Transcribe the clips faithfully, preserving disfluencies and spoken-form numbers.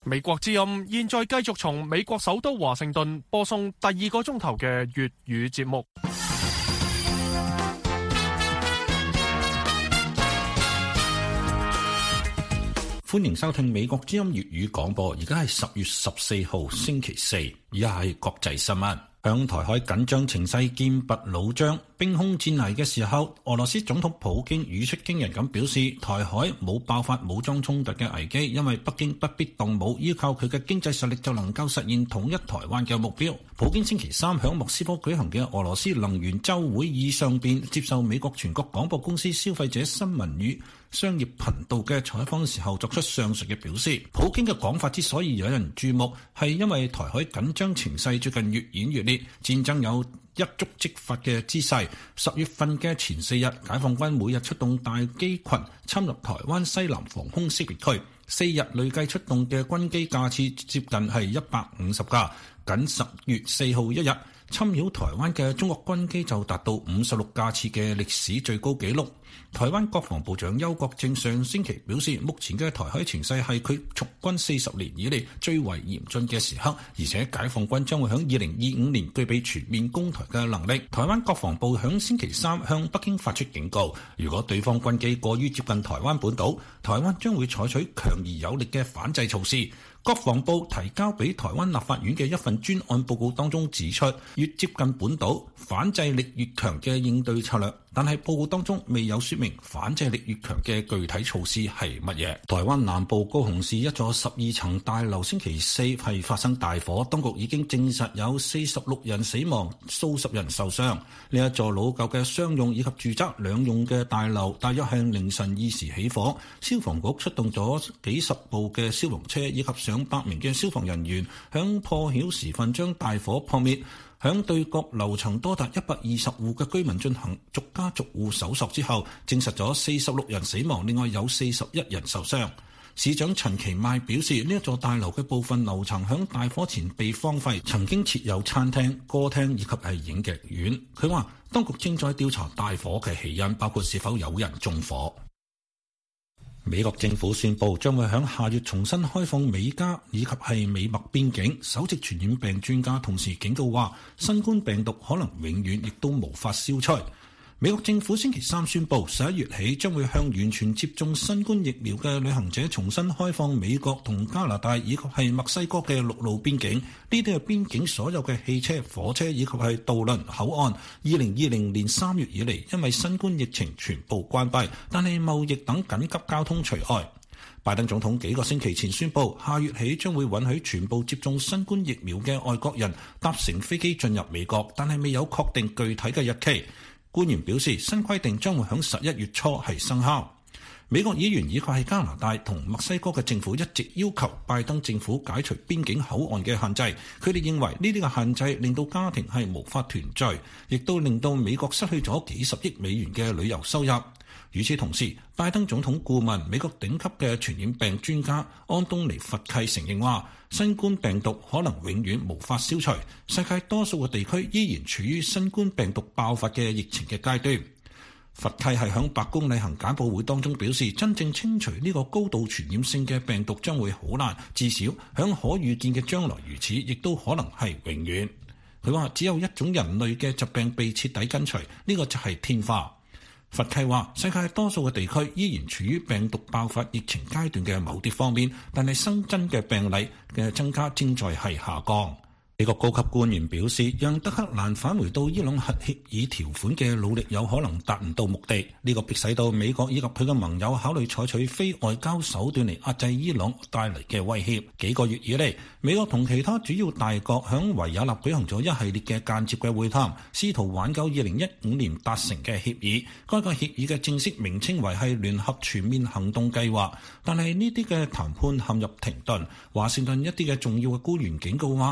美國之音現在繼續從美國首都華盛頓播送第二個鐘頭嘅粵語節目。 歡迎收聽美國之音粵語廣播，而家係十月十四號星期四，而家係國際新聞。響台海緊張情勢劍拔弩張、兵凶戰危嘅時候，俄羅斯總統普京語出驚人咁表示，台海冇爆發武裝衝突嘅危機，因為北京不必動武，依靠佢嘅經濟實力就能夠實現統一台灣嘅目標。普京星期三響莫斯科舉行嘅俄羅斯能源週會議上邊接受美國全國廣播公司消費者新聞與商業頻道嘅採訪時候作出上述嘅表示。普京嘅講法之所以有人注目，係因為台海緊張情勢最近越演越烈，戰爭有一觸即發嘅姿勢。十月份嘅前四日，解放軍每日出動大機群侵入台灣西南防空識別區，四日累計出動嘅軍機架次接近係一百五十架。僅十月四號一日，侵擾台灣嘅中國軍機就達到五十六架次嘅歷史最高紀錄。台灣國防部長邱國正上星期表示，目前嘅台海情勢係佢從軍四十年以嚟最為嚴峻嘅時刻，而且解放軍將會喺二零二五年具備全面攻台嘅能力。台灣國防部響星期三向北京發出警告，如果對方軍機過於接近台灣本島，台灣將會採取強而有力嘅反制措施。國防部提交俾台灣立法院嘅一份專案報告當中指出，越接近本島，反制力越強嘅應對策略，但係報告當中未有說明反制力越強嘅具體措施係乜嘢。台灣南部高雄市一座十二層大樓星期四係發生大火，當局已經證實有四十六人死亡，數十人受傷。呢一座老舊嘅商用以及住宅兩用嘅大樓，大約係凌晨二時起火，消防局出動咗幾十部嘅消防車以及上百名嘅消防人員，響破曉時分將大火撲滅。響對角樓層多達一百二十戶嘅居民進行逐家逐戶搜索之後，證實咗四十六人死亡，另外有四十一人受傷。市長陳其邁表示，呢一座大樓嘅部分樓層響大火前被荒廢，曾經設有餐廳、歌廳以及係影劇院。佢話，當局正在調查大火嘅起因，包括是否有人縱火。美國政府宣布將會喺下月重新開放美加以及係美墨邊境。首席傳染病專家同時警告話，新冠病毒可能永遠亦都無法消除。美國政府星期三宣布，十一月起將會向完全接種新冠疫苗嘅旅行者重新開放美國同加拿大以及係墨西哥嘅陸路邊境。呢啲係邊境所有嘅汽車、火車以及係渡輪口岸，二零二零年三月以嚟因為新冠疫情全部關閉，但係貿易等緊急交通除外。拜登總統幾個星期前宣布，下月起將會允許全部接種新冠疫苗嘅外國人搭乘飛機進入美國，但係未有確定具體嘅日期。官員表示，新規定將會喺十一月初係生效。美國議員以及係加拿大同墨西哥嘅政府一直要求拜登政府解除邊境口岸嘅限制。佢哋認為呢啲嘅限制令到家庭係無法團聚，亦都令到美國失去咗幾十億美元嘅旅遊收入。與此同時，拜登總統顧問、美國頂級嘅傳染病專家安東尼·佛契承認話，新冠病毒可能永遠無法消除，世界多數嘅地區依然處於新冠病毒爆發嘅疫情嘅階段。佛契係響白宮例行簡報會當中表示，真正清除呢個高度傳染性嘅病毒將會好難，至少響可預見嘅將來如此，亦都可能係永遠。佢話只有一種人類嘅疾病被徹底根除，呢個就係天花。佛契話，世界多數嘅地區依然處於病毒爆發疫情階段嘅某啲方面，但係新增嘅病例嘅增加正在係下降。美國高級官員表示，讓德黑蘭返回到伊朗核協議條款嘅努力有可能達唔到目的，呢個迫使到美國以及佢嘅盟友考慮採取非外交手段嚟壓制伊朗帶嚟嘅威脅。幾個月以嚟，美國同其他主要大國響維也納舉行咗一系列嘅間接嘅會談，試圖挽救二零一五年達成嘅協議。該個協議嘅正式名稱為係聯合全面行動計劃，但係呢啲嘅談判陷入停頓。華盛頓一啲嘅重要嘅官員警告話，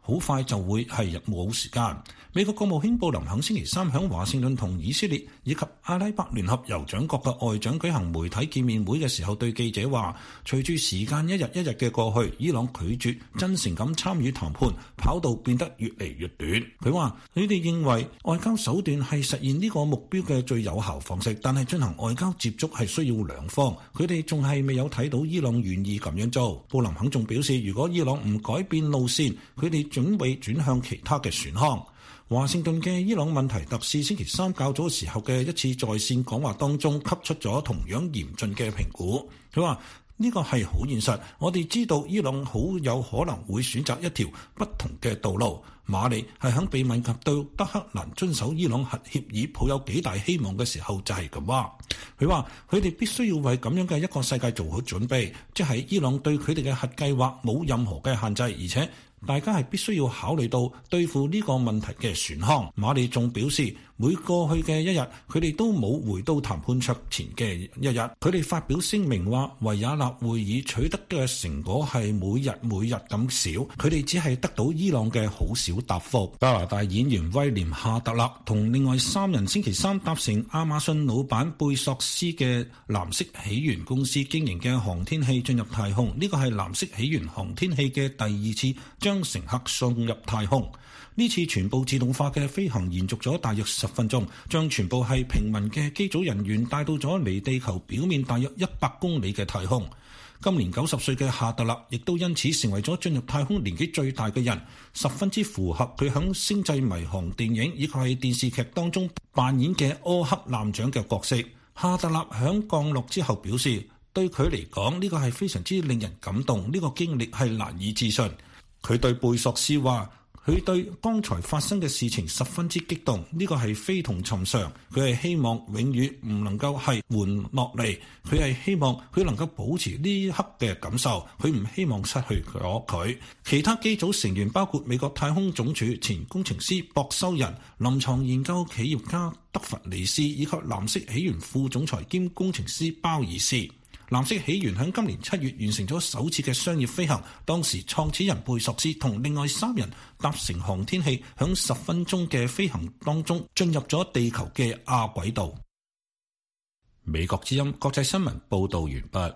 好快就會係冇時間。美國國務卿布林肯星期三響華盛頓同以色列以及阿拉伯聯合酋長國嘅外長舉行媒體見面會嘅時候，對記者話：隨住時間一日一日嘅過去，伊朗拒絕真誠咁參與談判，跑道變得越嚟越短。佢話：佢哋認為外交手段係實現呢個目標嘅最有效方式，但係進行外交接觸係需要兩方。佢哋仲係未有睇到伊朗願意咁樣做。布林肯仲表示，如果伊朗唔改變路線，佢哋準備轉向其他嘅選項。華盛頓嘅伊朗問題特使星期三較早時候嘅一次在線講話當中，給出咗同樣嚴峻嘅評估。佢話呢個係好現實，我哋知道伊朗好有可能會選擇一條不同嘅道路。馬里係喺被問及到德黑蘭遵守伊朗核協議抱有幾大希望嘅時候就係咁話。佢話佢哋必須要為咁樣嘅一個世界做好準備，即係伊朗對佢哋嘅核計劃冇任何嘅限制，而且大家係必須要考慮到對付呢個問題嘅選項。馬里仲表示，每過去嘅一日，佢哋都冇回到談判桌前嘅一日。佢哋發表聲明話，維也納會議取得嘅成果係每日每日咁少，佢哋只係得到伊朗嘅好少答覆。加拿大演員威廉夏特勒同另外三人星期三搭乘亞馬遜老闆貝索斯嘅藍色起源公司經營嘅航天器進入太空。呢個係藍色起源航天器嘅第二次將乘客送入太空。呢次全部自動化嘅飛行延續咗大約十分鐘，將全部係平民嘅機組人員帶到咗離地球表面大約一百公里嘅太空。今年九十歲嘅夏特勒亦都因此成為咗進入太空年紀最大嘅人，十分之符合佢響星際迷航電影以及係電視劇當中扮演嘅柯克艦長嘅角色。夏特勒響降落之後表示，對佢嚟講呢個係非常之令人感動，呢個經歷係難以置信。佢對貝索斯話，佢對剛才發生嘅事情十分之激動，呢個係非同尋常。佢係希望永遠唔能夠係緩落嚟，佢係希望佢能夠保持呢一刻嘅感受，佢唔希望失去咗佢。其他機組成員包括美國太空總署前工程師博修仁、臨床研究企業家德弗尼斯以及藍色起源副總裁兼工程師鮑爾斯。藍色起源喺今年七月完成咗首次嘅商業飛行，當時創始人貝索斯同另外三人搭乘航天器，響十分鐘嘅飛行當中進入咗地球嘅亞軌道。美國之音國際新聞報道完畢。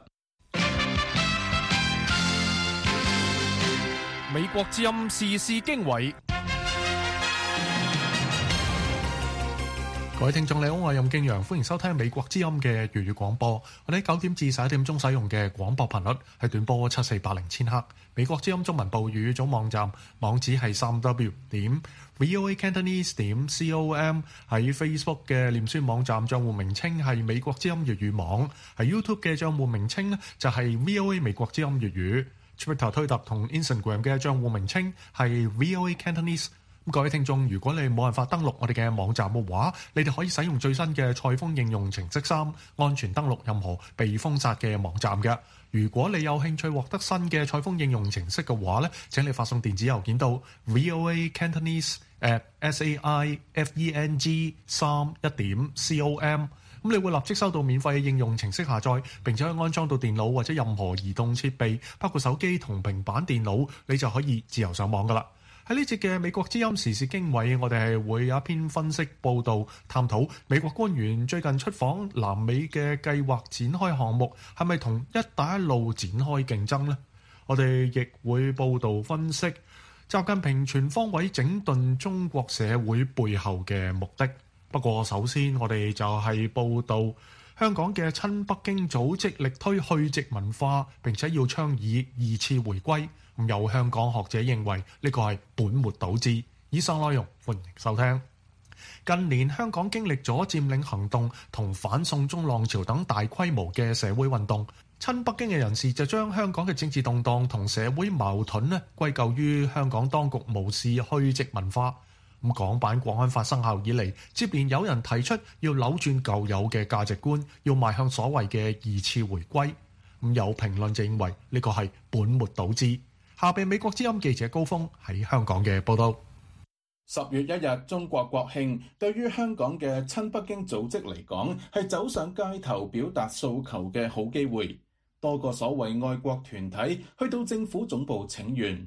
美國之音時事經緯。各位聽眾你好，我係任敬陽，歡迎收聽美國之音嘅粵語廣播。我哋喺九點至十一點鐘使用嘅廣播頻率係短波七四八零千赫。美國之音中文部粵語組網站網址係三 w 點 voa cantonese 點 com。喺 Facebook 嘅臉書網站賬戶名稱係美國之音粵語網，喺 YouTube 嘅賬戶名稱呢就係 VOA 美國之音粵語。Twitter 推特同 Instagram 嘅賬戶名稱係 VOA Cantonese。各位聽眾，如果你冇辦法登錄我哋嘅網站嘅話，你哋可以使用最新嘅賽風應用程式三，安全登錄任何被封殺嘅網站嘅。如果你有興趣獲得新嘅賽風應用程式嘅話咧，請你發送電子郵件到 voa cantonese at saifeng 三一點 com。咁你會立即收到免費嘅應用程式下載，並且可以安裝到電腦或者任何移動設備，包括手機同平板電腦，你就可以自由上網噶啦。喺呢節嘅美國之音時事經緯，我哋係會有一篇分析報導，探討美國官員最近出訪南美嘅計劃展開項目係咪同一帶一路展開競爭呢？我哋亦會報導分析習近平全方位整頓中國社會背後嘅目的。不過首先我哋就係報導香港嘅親北京組織力推去殖文化，並且要倡議二次回歸。有香港學者認為呢個係本末倒置。以上內容歡迎收聽。近年香港經歷咗佔領行動同反送中浪潮等大規模嘅社會運動，親北京嘅人士就將香港嘅政治動盪同社會矛盾呢歸咎於香港當局無視去殖文化。咁港版國安法生效以嚟，接連有人提出要扭轉舊有嘅價值觀，要邁向所謂嘅二次回歸。咁有評論就認為呢個係本末倒置。下邊美國之音記者高峰喺香港嘅報道。 十月一日中國國慶，對於香港嘅親北京組織嚟講，係走上街頭表達訴求嘅好機會。多個所謂愛國團體去到政府總部請願。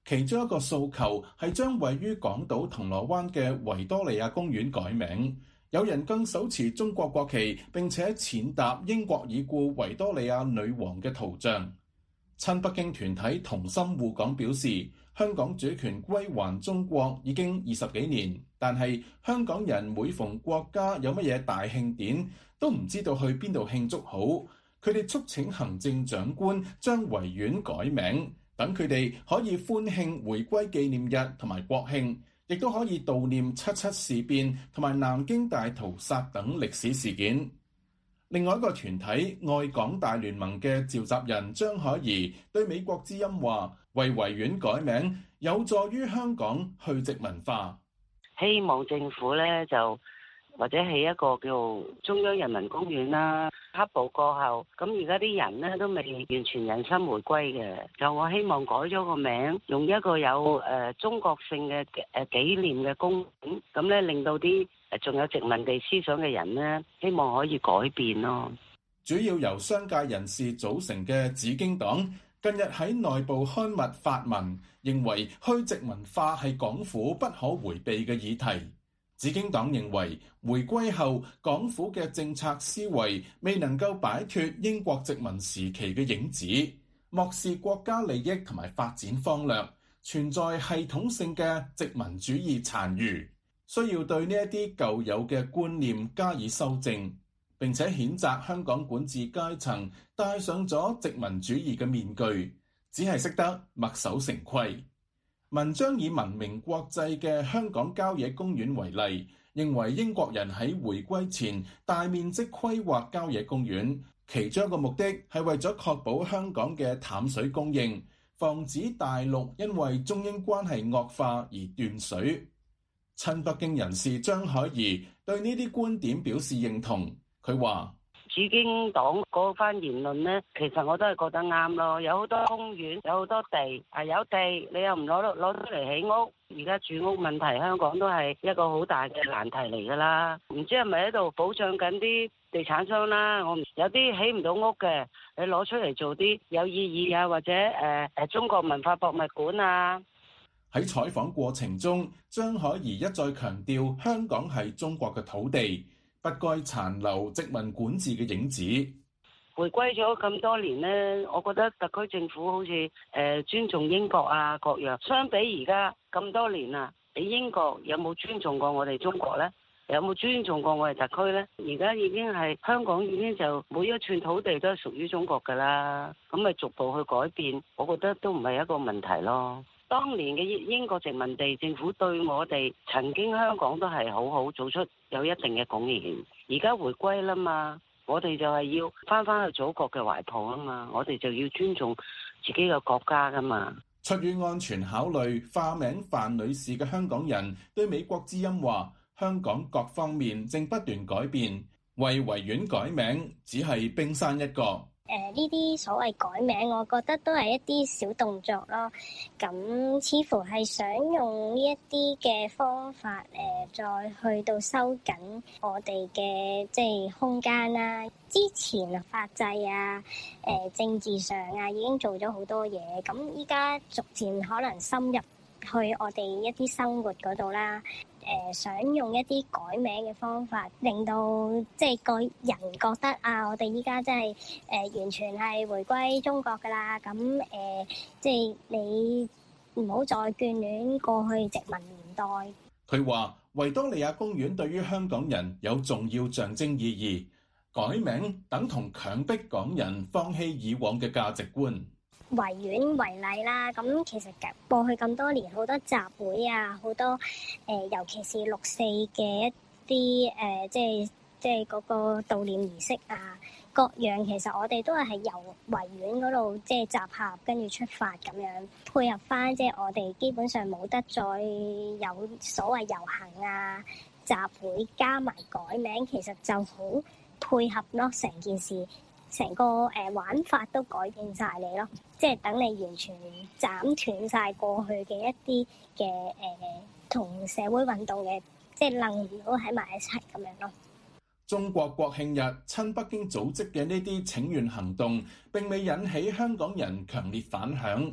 其中一個訴求係將位於港島銅鑼灣嘅維多利亞公園改名。有人更手持中國國旗，並且踐踏英國已故維多利亞女王嘅圖像。親北京團體同心護港表示，香港主權歸還中國已經二十幾年，但係香港人每逢國家有乜嘢大慶典，都唔知道去邊度慶祝好。佢哋促請行政長官將維園改名，等佢哋可以歡慶回歸紀念日同埋國慶，亦都可以悼念七七事變同埋南京大屠殺等歷史事件。另外一個團體愛港大聯盟嘅召集人張海怡對美國之音話，為維園改名有助於香港去殖民化。 希望政府咧就或者起一個叫中央人民公園啦。黑暴過後，咁而家啲人咧都未完全人心回歸嘅，就我希望改咗個名，用一個有誒、呃、中國性嘅誒紀念嘅公園，咁咧令到啲誒仲有殖民地思想嘅人咧，希望可以改變咯。 主要由商界人士組成嘅紫荊黨近日喺內部刊物發文，認為去殖民化係港府不可迴避嘅議題。紫荊黨認為，回歸後港府嘅政策思維未能夠擺脫英國殖民時期嘅影子，漠視國家利益同埋發展方略，存在系統性嘅殖民主義殘餘，需要對呢一啲舊有嘅觀念加以修正，並且譴責香港管治階層戴上咗殖民主義嘅面具，只係識得墨守成規。文章以聞名國際嘅香港郊野公園為例，認為英國人喺回歸前大面積規劃郊野公園，其中一個目的係為咗確保香港嘅淡水供應，防止大陸因為中英關係惡化而斷水。親北京人士張海怡對呢啲觀點表示認同，佢話： 紫荊黨嗰番言論呢，其實我都係覺得啱咯。有好多公園，有好多地，啊有地你又唔攞到攞到嚟起屋，而家住屋問題香港都係一個好大嘅難題嚟㗎啦。唔知係咪喺度保障緊啲地產商啦？我唔有啲起唔到屋嘅，你攞出嚟做啲有意義啊，或者誒誒、呃、中國文化博物館啊。 喺採訪過程中，張海怡一再強調香港係中國嘅土地，不該殘留殖民管治嘅影子。 回歸咗咁多年呢，我覺得特區政府好似誒、呃、尊重英國啊各樣，相比而家咁多年啊，你英國有冇尊重過我哋中國呢？有冇尊重過我哋特區呢？而家已經係香港已經就每一寸土地都係屬於中國㗎啦，咁咪逐步去改變，我覺得都唔係一個問題咯。當年嘅英國殖民地政府對我哋曾經香港都係好好，做出有一定嘅貢獻。而家回歸啦嘛，我哋就係要翻返去祖國嘅懷抱啊嘛，我哋就要尊重自己嘅國家噶嘛。 出於安全考慮，化名范女士嘅香港人對美國之音話：香港各方面正不斷改變，為維園改名只係冰山一角。 誒呢啲所謂改名，我覺得都係一啲小動作咯。咁似乎係想用呢一啲嘅方法，誒、呃、再去到收緊我哋嘅即係空間啦。之前法制啊、誒、呃、政治上啊已經做咗好多嘢，咁依家逐漸可能深入去我哋一啲生活嗰度啦。誒、呃、想用一啲改名嘅方法，令到即係個人覺得啊，我哋依家真係誒完全係回歸中國㗎啦。咁誒、呃，即係你唔好再眷戀過去殖民年代。 佢話維多利亞公園對於香港人有重要象徵意義，改名等同強迫港人放棄以往嘅價值觀。 維園為例啦，咁其實過去咁多年好多集會啊，好多誒、呃，尤其是六四嘅一啲誒、呃，即係即係嗰個悼念儀式啊，各樣其實我哋都係由維園嗰度即係集合跟住出發咁樣，配合翻即係我哋基本上冇得再有所謂遊行啊、集會加埋改名，其實就好配合咯，成件事。成個誒、呃、玩法都改變晒你咯，即係等你完全斬斷晒過去嘅一啲嘅誒同社會運動嘅，即係楞唔到喺埋一齊咁樣咯。 中國國慶日親北京組織嘅呢啲請願行動並未引起香港人強烈反響，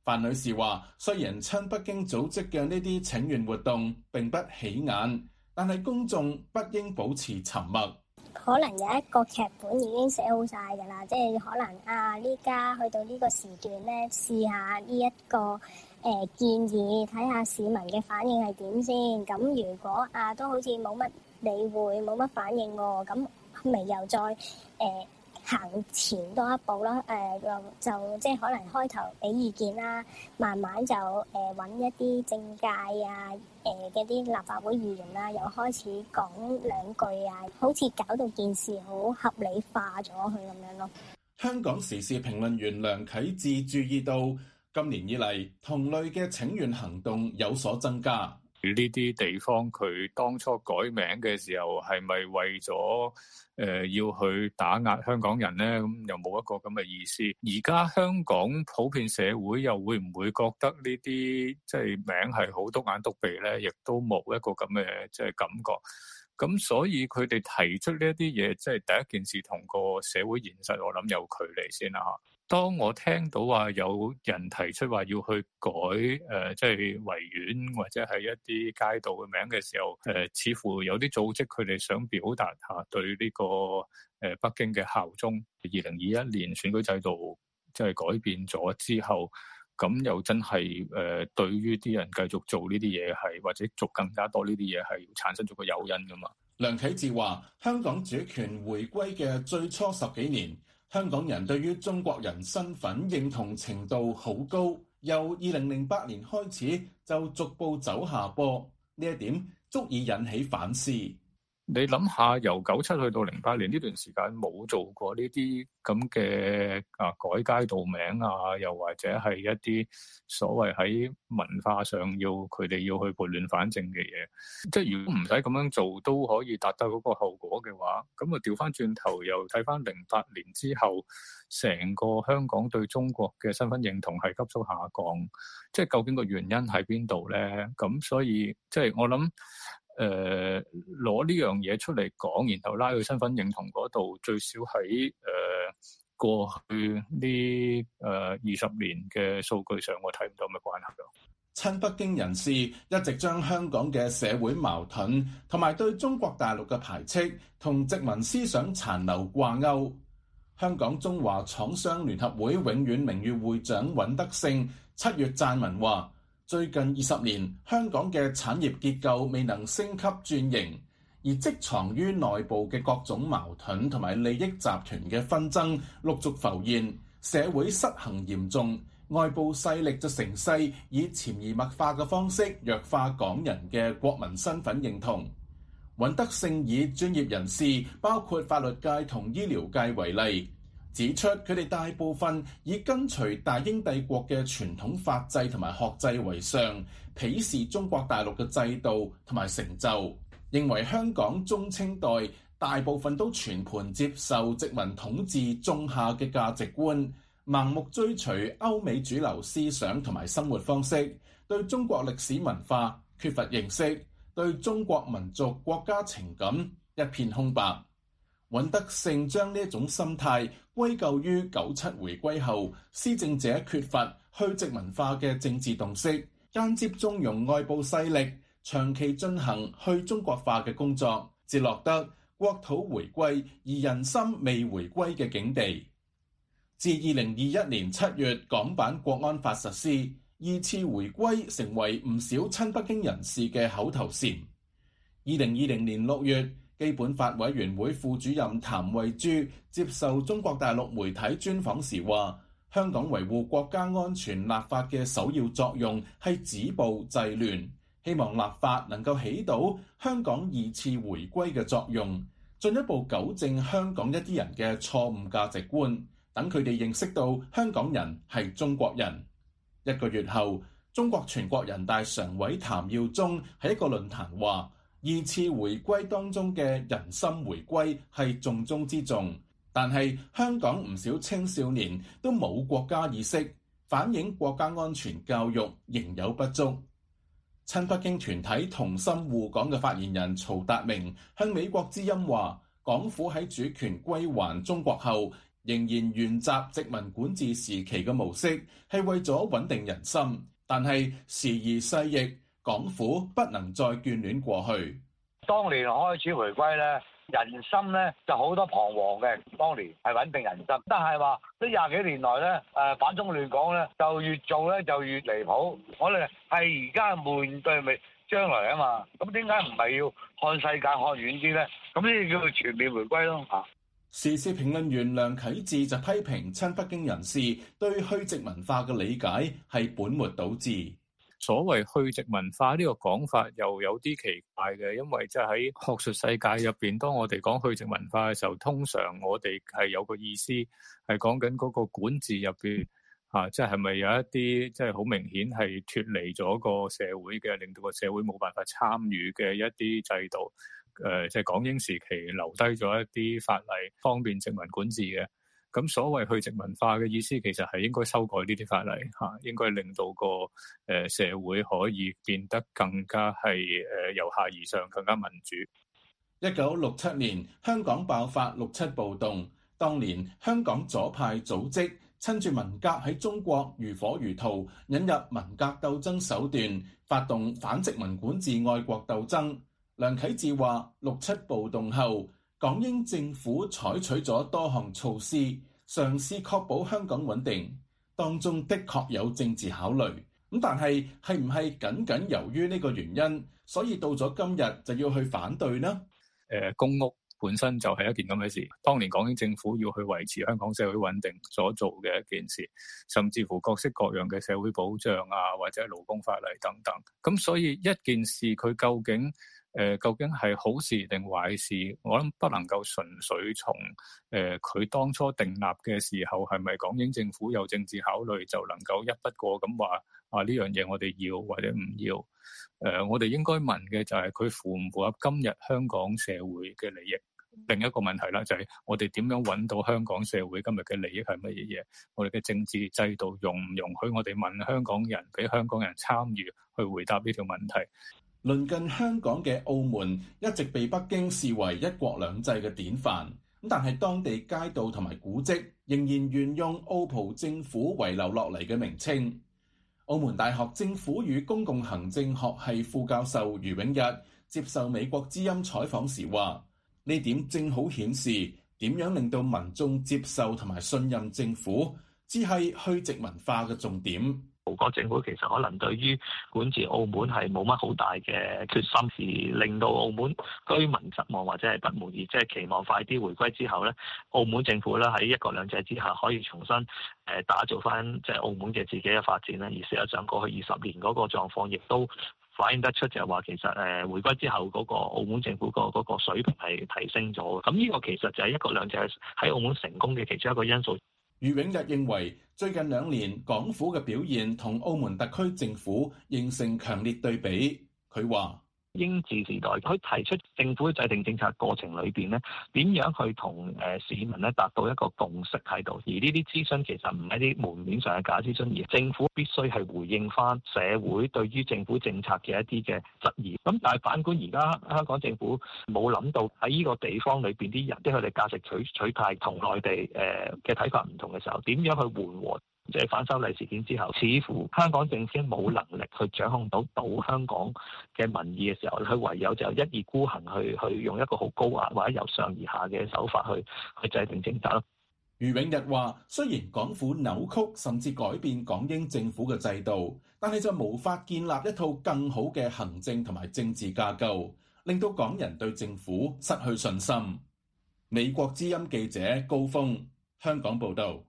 范女士話：雖然親北京組織嘅呢啲請願活動並不起眼，但係公眾不應保持沉默。 可能有一個劇本已經寫好晒㗎啦，即係可能啊呢家去到呢個時段咧，試下呢一個誒、呃、建議，睇下市民嘅反應係點先。咁如果啊都好似冇乜理會，冇乜反應喎，咁咪又再誒、呃行前多一步啦，誒、呃、就就即係可能開頭俾意見啦，慢慢就誒揾、呃、一啲政界啊，誒嘅啲立法會議員啊，又開始講兩句啊，好似搞到件事好合理化咗佢咁樣咯。 香港時事評論員梁啟智注意到，今年以嚟同類嘅請願行動有所增加。 呢啲地方佢當初改名嘅時候係咪為咗誒、呃、要去打壓香港人呢？咁又冇一個咁嘅意思。而家香港普遍社會又會唔會覺得呢啲即係名係好篤眼篤鼻呢？亦都冇一個咁嘅即係感覺。咁所以佢哋提出呢一啲嘢，即係第一件事同個社會現實我諗有距離先啦嚇。當我聽到話有人提出話要去改誒、呃，即係維園或者係一啲街道嘅名嘅時候，誒、呃、似乎有啲組織佢哋想表達下對呢、這個誒、呃、北京嘅效忠。二零二一年選舉制度即係改變咗之後，咁又真係誒、呃、對於啲人繼續做呢啲嘢係或者做更加多呢啲嘢係產生咗個誘因㗎嘛。 梁啟智話：香港主權回歸嘅最初十幾年，香港人對於中國人身份認同程度好高，由二零零八年開始就逐步走下坡，呢一點足以引起反思。 你諗下，由九七去到零八年呢段時間冇做過呢啲咁嘅啊改街道名啊，又或者係一啲所謂喺文化上要佢哋要去撥亂反正嘅嘢，即係如果唔使咁樣做都可以達到嗰個後果嘅話，咁啊調翻轉頭又睇翻零八年之後，成個香港對中國嘅身份認同係急速下降，即係究竟個原因喺邊度咧？咁所以即係我諗。誒攞呢樣嘢出嚟講，然後拉去身份認同嗰度，最少喺誒、呃、過去呢誒二十年嘅數據上，我睇唔到咩關係咯。 親北京人士一直將香港嘅社會矛盾同埋對中國大陸嘅排斥同殖民思想殘留掛鈎。香港中華廠商聯合會永遠名譽會長尹德勝七月撰文話：最近二十年，香港嘅產業結構未能升級轉型，而積藏於內部嘅各種矛盾同埋利益集團嘅紛爭陸續浮現，社會失衡嚴重，外部勢力就成勢以潛移默化嘅方式弱化港人嘅國民身份認同。尹德勝以專業人士，包括法律界同醫療界為例，指出佢哋大部分以跟隨大英帝國嘅傳統法制同埋學制為上，鄙視中國大陸嘅制度同埋成就，認為香港中清代大部分都全盤接受殖民統治種下嘅價值觀，盲目追隨歐美主流思想同埋生活方式，對中國歷史文化缺乏認識，對中國民族國家情感一片空白。尹德勝將呢一種心態歸咎於九七回歸後施政者缺乏去殖民化嘅政治洞悉，間接縱容外部勢力長期進行去中國化嘅工作，至落得國土回歸而人心未回歸嘅境地。自二零二一年七月港版國安法實施，二次回歸成為唔少親北京人士嘅口頭禪。二零二零年六月，基本法委員會副主任譚慧珠接受中國大陸媒體專訪時話：香港維護國家安全立法嘅首要作用係止暴制亂，希望立法能夠起到香港二次回歸嘅作用，進一步糾正香港一啲人嘅錯誤價值觀，等佢哋認識到香港人係中國人。一個月後，中國全國人大常委譚耀宗喺一個論壇話：二次回歸當中嘅人心回歸係重中之重，但係香港唔少青少年都冇國家意識，反映國家安全教育仍有不足。親北京團體同心護港嘅發言人曹達明向美國之音話：港府喺主權歸還中國後， 仍然沿襲殖民管治時期嘅模式，係為咗穩定人心。但係時移世易，港府不能再眷戀過去。 當年開始回歸咧，人心咧就好多彷徨嘅。當年係穩定人心，但係話呢廿幾年來咧，誒反中亂港咧就越做咧就越離譜。我哋係而家面對未將來啊嘛，咁點解唔係要看世界看遠啲咧？咁呢啲叫做全面回歸咯嚇。 時事評論員梁啟智就批評親北京人士對去殖文化嘅理解係本末倒置。 所謂去殖文化呢個講法又有啲奇怪嘅，因為即係喺學術世界入邊，當我哋講去殖文化嘅時候，通常我哋係有個意思係講緊嗰個管治入邊嚇，即係係咪有一啲即係好明顯係脫離咗個社會嘅，令到個社會冇辦法參與嘅一啲制度。誒，即係港英時期留低咗一啲法例，方便殖民管治嘅。咁所謂去殖文化嘅意思，其實係應該修改呢啲法例嚇，應該令到個誒社會可以變得更加係誒由下而上，更加民主。 一九六七年，香港爆發六七暴動，當年香港左派組織趁住文革喺中國如火如荼，引入文革鬥爭手段，發動反殖民管治愛國鬥爭。梁啟智話：六七暴動後，港英政府採取咗多項措施，嘗試確保香港穩定，當中的確有政治考慮。咁但係係唔係僅僅由於呢個原因，所以到咗今日就要去反對呢？ 誒，公屋本身就係一件咁嘅事。當年港英政府要去維持香港社會穩定所做嘅一件事，甚至乎各式各樣嘅社會保障啊，或者勞工法例等等。咁所以一件事佢究竟誒、呃，究竟係好事定壞事？我諗不能夠純粹從誒佢、呃、當初訂立嘅時候係咪港英政府有政治考慮，就能夠一筆過咁話啊呢樣嘢我哋要或者唔要？誒、呃，我哋應該問嘅就係佢符唔符合今日香港社會嘅利益？另一個問題啦，就係我哋點樣揾到香港社會今日嘅利益係乜嘢嘢？我哋嘅政治制度容唔容許我哋問香港人，俾香港人參與去回答呢條問題？ 鄰近香港嘅澳門一直被北京視為一國兩制嘅典範，咁但係當地街道同埋古蹟仍然沿用澳葡政府遺留落嚟嘅名稱。澳門大學政府與公共行政學系副教授余永逸接受美國之音採訪時話：呢點正好顯示點樣令到民眾接受同埋信任政府，只係去殖文化嘅重點。 葡國政府其實可能對於管治澳門係冇乜好大嘅決心，而令到澳門居民失望或者係不滿意，即係期望快啲回歸之後咧，澳門政府咧喺一國兩制之下可以重新誒打造翻即係澳門嘅自己嘅發展咧。而事實上過去二十年嗰個狀況亦都反映得出，就係話其實誒回歸之後嗰個澳門政府個嗰個水平係提升咗。咁呢個其實就係一國兩制喺澳門成功嘅其中一個因素。 余永逸認為，最近兩年港府嘅表現同澳門特區政府形成強烈對比。佢話： 英治時代佢提出政府制定政策過程裏邊咧，點樣去同誒市民咧達到一個共識喺度？而呢啲諮詢其實唔係啲門面上嘅假諮詢，而政府必須係回應翻社會對於政府政策嘅一啲嘅質疑。咁但係反觀而家香港政府冇諗到喺呢個地方裏邊啲人，即係佢哋價值取取態同內地誒嘅睇法唔同嘅時候，點樣去緩和？即係反修例事件之後，似乎香港政府冇能力去掌控到到香港嘅民意嘅時候，佢唯有就一意孤行去去用一個好高壓或者由上而下嘅手法去去制定政策咯。 余永逸話：雖然港府扭曲甚至改變港英政府嘅制度，但係就無法建立一套更好嘅行政同埋政治架構，令到港人對政府失去信心。美國之音記者高峰，香港報導。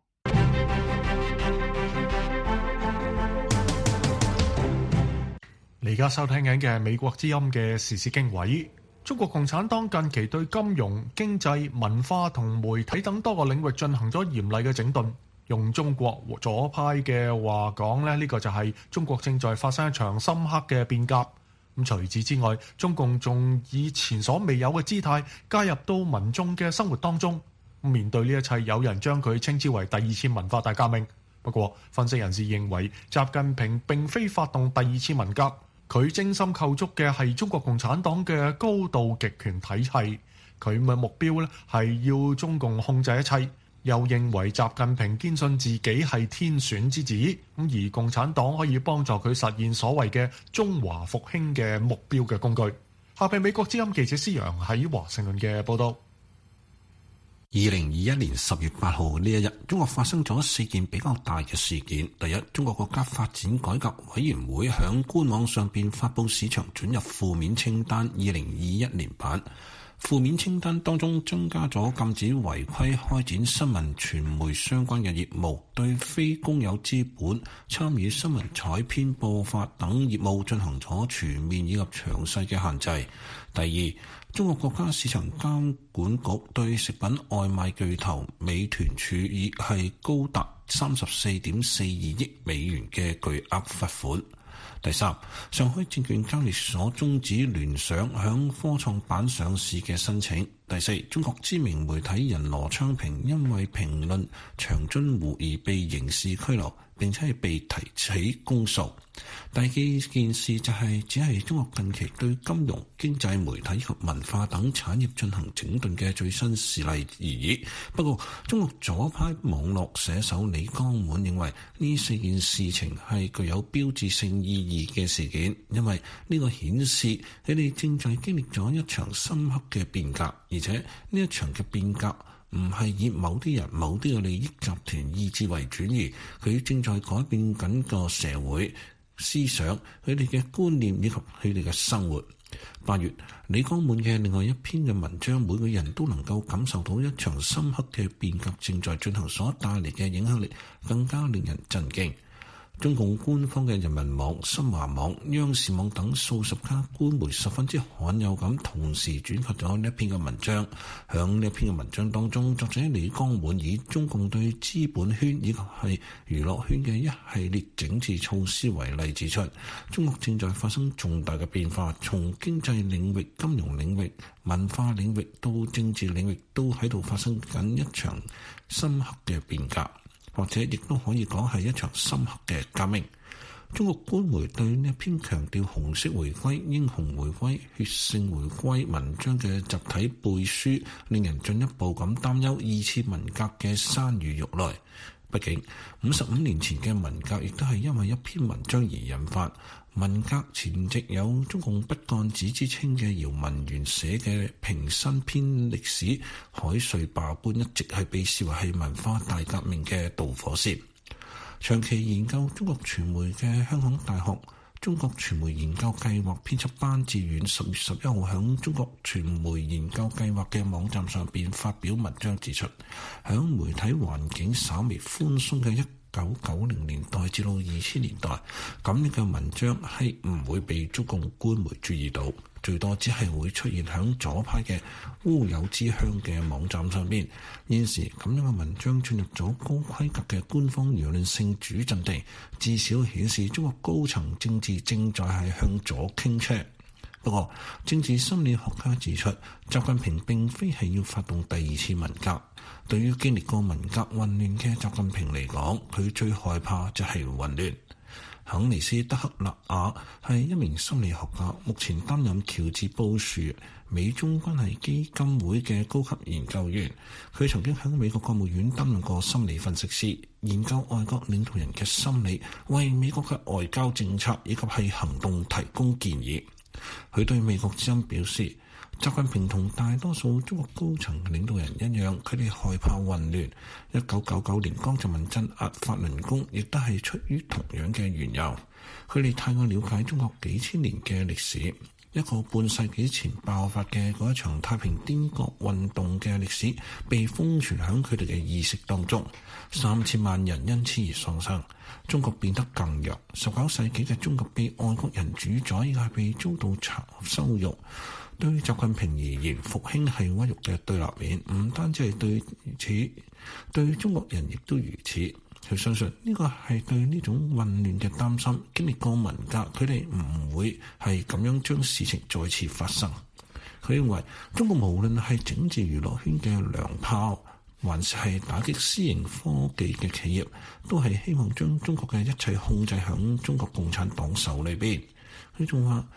你而家收聽緊嘅係美國之音嘅時事經緯。中國共產黨近期對金融、經濟、文化同媒體等多個領域進行咗嚴厲嘅整頓。用中國左派嘅話講咧，呢個就係中國正在發生一場深刻嘅變革。咁除此之外，中共仲以前所未有嘅姿態介入到民眾嘅生活當中。面對呢一切，有人將佢稱之為第二次文化大革命。不過，分析人士認為，習近平並非發動第二次文革。佢精心構築嘅係中國共產黨嘅高度極權體系，佢嘅目標咧係要中共控制一切， 又認為習近平堅信自己係天選之子，咁而共產黨可以幫助佢實現所謂嘅中華復興嘅目標嘅工具。下邊美國之音記者施洋喺華盛頓嘅報導。 二零二一年十月八號呢一日，中國發生咗四件比較大嘅事件。第一，中國國家發展改革委員會響官網上邊發佈市場准入負面清單二零二一年版。負面清單當中增加咗禁止違規開展新聞傳媒相關嘅業務，對非公有資本參與新聞採編播發等業務進行咗全面以及詳細嘅限制。第二，中國國家市場監管局對食品外賣巨頭美團處以係高達三十四點四二億美元嘅巨額罰款。第三，上海證券交易所終止聯想響科創板上市嘅申請。第四，中國知名媒體人羅昌平因為評論長津湖而被刑事拘留，並且係被提起公訴。第幾件事就係、是、只係中國近期對金融、經濟、媒體及文化等產業進行整頓嘅最新事例而已。不過，中國左派網絡寫手李江滿認為呢四件事情係具有標誌性意義嘅事件，因為呢個顯示佢哋正在經歷咗一場深刻嘅變革，而且呢一場嘅變革唔係以某啲人、某啲嘅利益集團意志為轉移，佢正在改變緊個社會思想，佢哋嘅觀念以及佢哋嘅生活。八月，李江滿嘅另外一篇嘅文章，每個人都能夠感受到一場深刻嘅變革正在進行所帶嚟嘅影響力，更加令人震驚。中共官方嘅人民網、新華網、央視網等數十家官媒十分之罕有咁同時轉發咗呢一篇嘅文章。響呢一篇嘅文章當中，作者李江滿以中共對資本圈以及係娛樂圈嘅一系列整治措施為例，指出中國正在發生重大嘅變化，從經濟領域、金融領域、文化領域到政治領域，都喺度發生緊一場深刻嘅變革。或者亦都可以講係一場深刻嘅革命。中國官媒對呢一篇強調紅色回歸、英雄回歸、血性回歸文章嘅集體背書，令人進一步咁擔憂二次文革嘅山雨欲來。畢竟五十五年前嘅文革亦都係因為一篇文章而引發。文革前夕有中共不幹子之稱嘅姚文元寫嘅平新篇歷史海瑞罷官，一直係被視為係文化大革命嘅導火線。長期研究中國傳媒嘅香港大學中國傳媒研究計劃編輯班志遠十月十一號響中國傳媒研究計劃嘅網站上邊發表文章指出，響媒體環境稍微寬鬆嘅一九九零年代至到二千年代，咁樣嘅文章係唔會被中共官媒注意到，最多只係會出現響左派嘅烏有之鄉嘅網站上邊。現時咁樣嘅文章進入咗高規格嘅官方輿論性主陣地，至少顯示中國高層政治正在係向左傾斜。不過，政治心理學家指出，習近平並非係要發動第二次文革。對於經歷過文革混亂嘅習近平嚟講，佢最害怕就係混亂。肯尼斯·德克勒亞係一名心理學家，目前擔任喬治布殊美中關係基金會嘅高級研究員。佢曾經喺美國國務院擔任過心理分析師，研究外國領導人嘅心理，為美國嘅外交政策以及係行動提供建議。佢對美國之音表示，習近平同大多數中國高層領導人一樣，佢哋害怕混亂。一九九九年江澤民鎮壓法輪功，亦都係出於同樣嘅緣由。佢哋太過了解中國幾千年嘅歷史，一個半世紀前爆發嘅嗰一場太平天國運動嘅歷史，被封存喺佢哋嘅意識當中。三千萬人因此而喪生，中國變得更弱。十九世紀嘅中國被外國人主宰，亦係被遭到羞辱。對習近平而言，復興係屈辱嘅對立面，唔單止係對此，對中國人亦都如此。佢相信呢個係對呢種混亂嘅擔心。經歷過文革，佢哋唔會係咁樣將事情再次發生。佢認為中國無論係整治娛樂圈嘅良炮，還是係打擊私營科技嘅企業，都係希望將中國嘅一切控制喺中國共產黨手裏邊。佢仲話，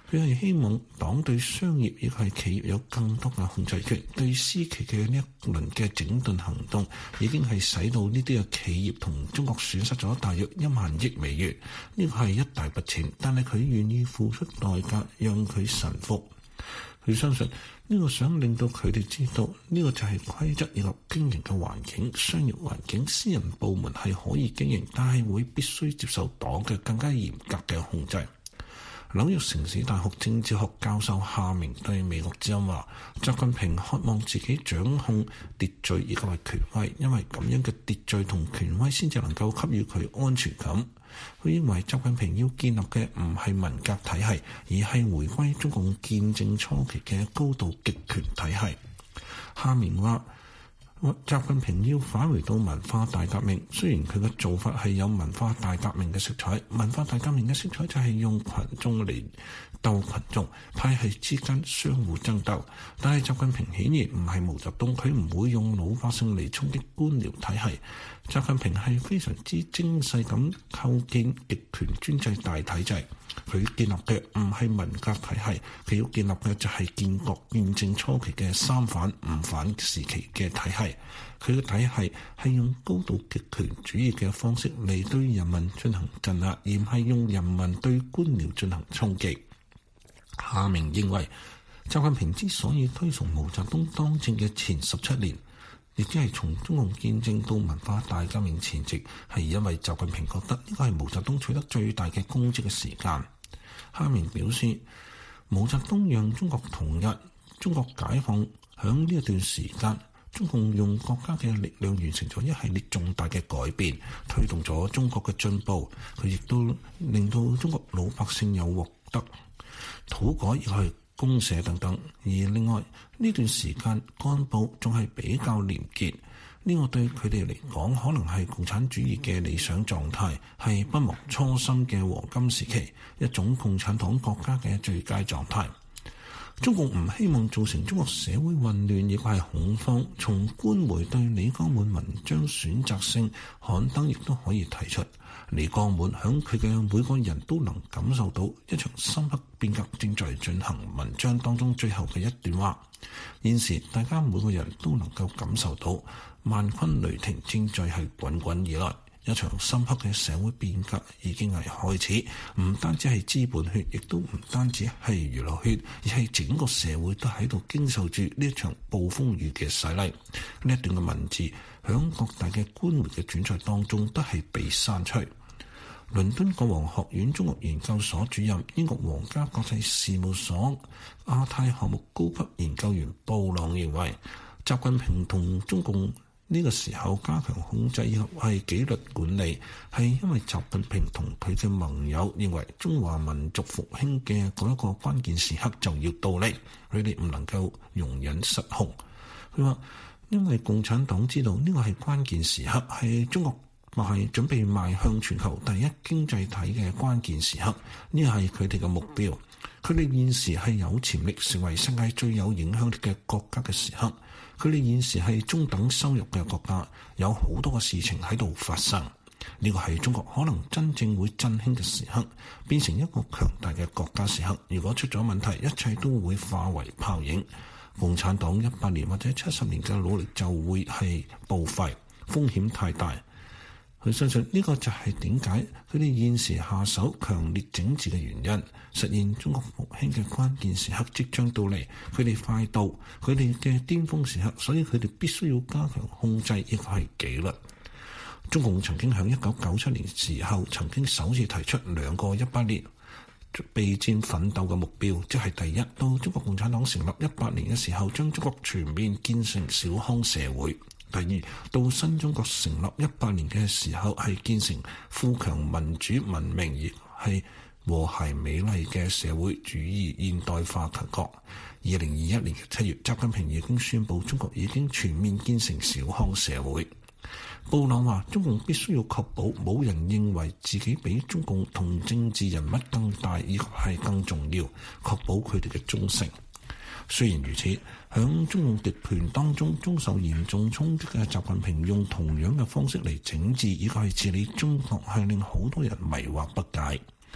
佢係希望黨對商業亦係企業有更多嘅控制權。對私企嘅呢一輪嘅整頓行動，已經係使到呢啲嘅企業同中國損失咗大約一萬億美元。呢個係一大筆錢，但係佢願意付出代價讓佢臣服。佢相信呢個想令到佢哋知道，呢個就係規則以及經營嘅環境、商業環境。私人部門係可以經營，但係會必須接受黨嘅更加嚴格嘅控制。紐約城市大學政治學教授夏明對美國之音話：習近平渴望自己掌控秩序以及係權威，因為咁樣嘅秩序同權威先至能夠給予佢安全感。佢認為習近平要建立嘅唔係文革體系，而係回歸中共建政初期嘅高度極權體系。夏明話：習近平要返回到文化大革命，雖然佢嘅做法係有文化大革命嘅色彩，文化大革命嘅色彩就係用群眾嚟鬥群眾，派系之間相互爭鬥。但係習近平顯然唔係毛澤東，佢唔會用老百姓嚟衝擊官僚體系。習近平係非常之精細咁構建極權專制大體制。佢建立嘅唔係文革體系，佢要建立嘅就係建國建政初期嘅三反五反時期嘅體系。佢嘅體系係用高度極權主義嘅方式嚟對人民進行鎮壓，而唔係用人民對官僚進行衝擊。夏明認為，習近平之所以推崇毛澤東當政嘅前十七年，亦即係從中共建政到文化大革命前夕，係因為習近平覺得呢個係毛澤東取得最大嘅功績嘅時間。夏明表示，毛澤東讓中國統一、中國解放，響呢一段時間，中共用國家嘅力量完成咗一系列重大嘅改變，推動咗中國嘅進步。佢亦都令到中國老百姓有獲得土改，亦係公社等等。而另外呢段時間幹部仲係比較廉潔，呢個對佢哋嚟講可能係共產主義嘅理想狀態，係不忘初心嘅黃金時期，一種共產黨國家嘅最佳狀態。中共唔希望造成中國社會混亂，亦係恐慌。從官媒對李江滿文章選擇性刊登，亦都可以提出，李江滿響佢嘅每個人都能感受到一場深刻變革正在進行。文章當中最後嘅一段話：現時大家每個人都能夠感受到萬鈞雷霆正在係滾滾而來。一場深刻嘅社會變革已經係開始，唔單止係資本血，亦都唔單止係娛樂血，而係整個社會都喺度經受住呢一場暴風雨嘅洗禮。呢一段嘅文字響各大嘅官媒嘅轉載當中都係被刪除。倫敦國王學院中國研究所主任、英國皇家國際事務所亞太項目高級研究員布朗認為，習近平同中共呢個時候加強控制以及係紀律管理，係因為習近平同佢嘅盟友認為中華民族復興嘅嗰一個關鍵時刻就要到嚟，佢哋唔能夠容忍失控。佢話因為共產黨知道呢個係關鍵時刻，係中國邁準備邁向全球第一經濟體嘅關鍵時刻，呢係佢哋嘅目標。佢哋現時係有潛力成為世界最有影響力嘅國家嘅時刻。佢哋現時係中等收入嘅國家，有好多嘅事情喺度發生。呢個係中國可能真正會振興嘅時刻，變成一個強大嘅國家時刻。如果出咗問題，一切都會化為泡影。共產黨一百年或者七十年嘅努力就會係報廢，風險太大。佢相信呢個就係點解佢哋現時下手強烈整治嘅原因。實現中國復興嘅關鍵時刻即將到嚟，佢哋快到佢哋嘅巔峰時刻，所以佢哋必須要加強控制，亦係紀律。中共曾經喺一九九七年時候曾經首次提出兩個一百年備戰奮鬥嘅目標，即係第一，到中國共產黨成立一百年嘅時候，將中國全面建成小康社會；第二，到新中國成立一百年嘅時候，係建成富強民主文明，亦係和諧美麗嘅社會主義現代化強國。二零二一年嘅七月，習近平已經宣布中國已經全面建成小康社會。布朗話：中共必須要確保冇人認為自己比中共同政治人物更大，以及係更重要，確保佢哋嘅忠誠。雖然如此，響中共極權當中遭受嚴重衝擊嘅習近平，用同樣嘅方式嚟整治，以及係治理中國，係令好多人迷惑不解。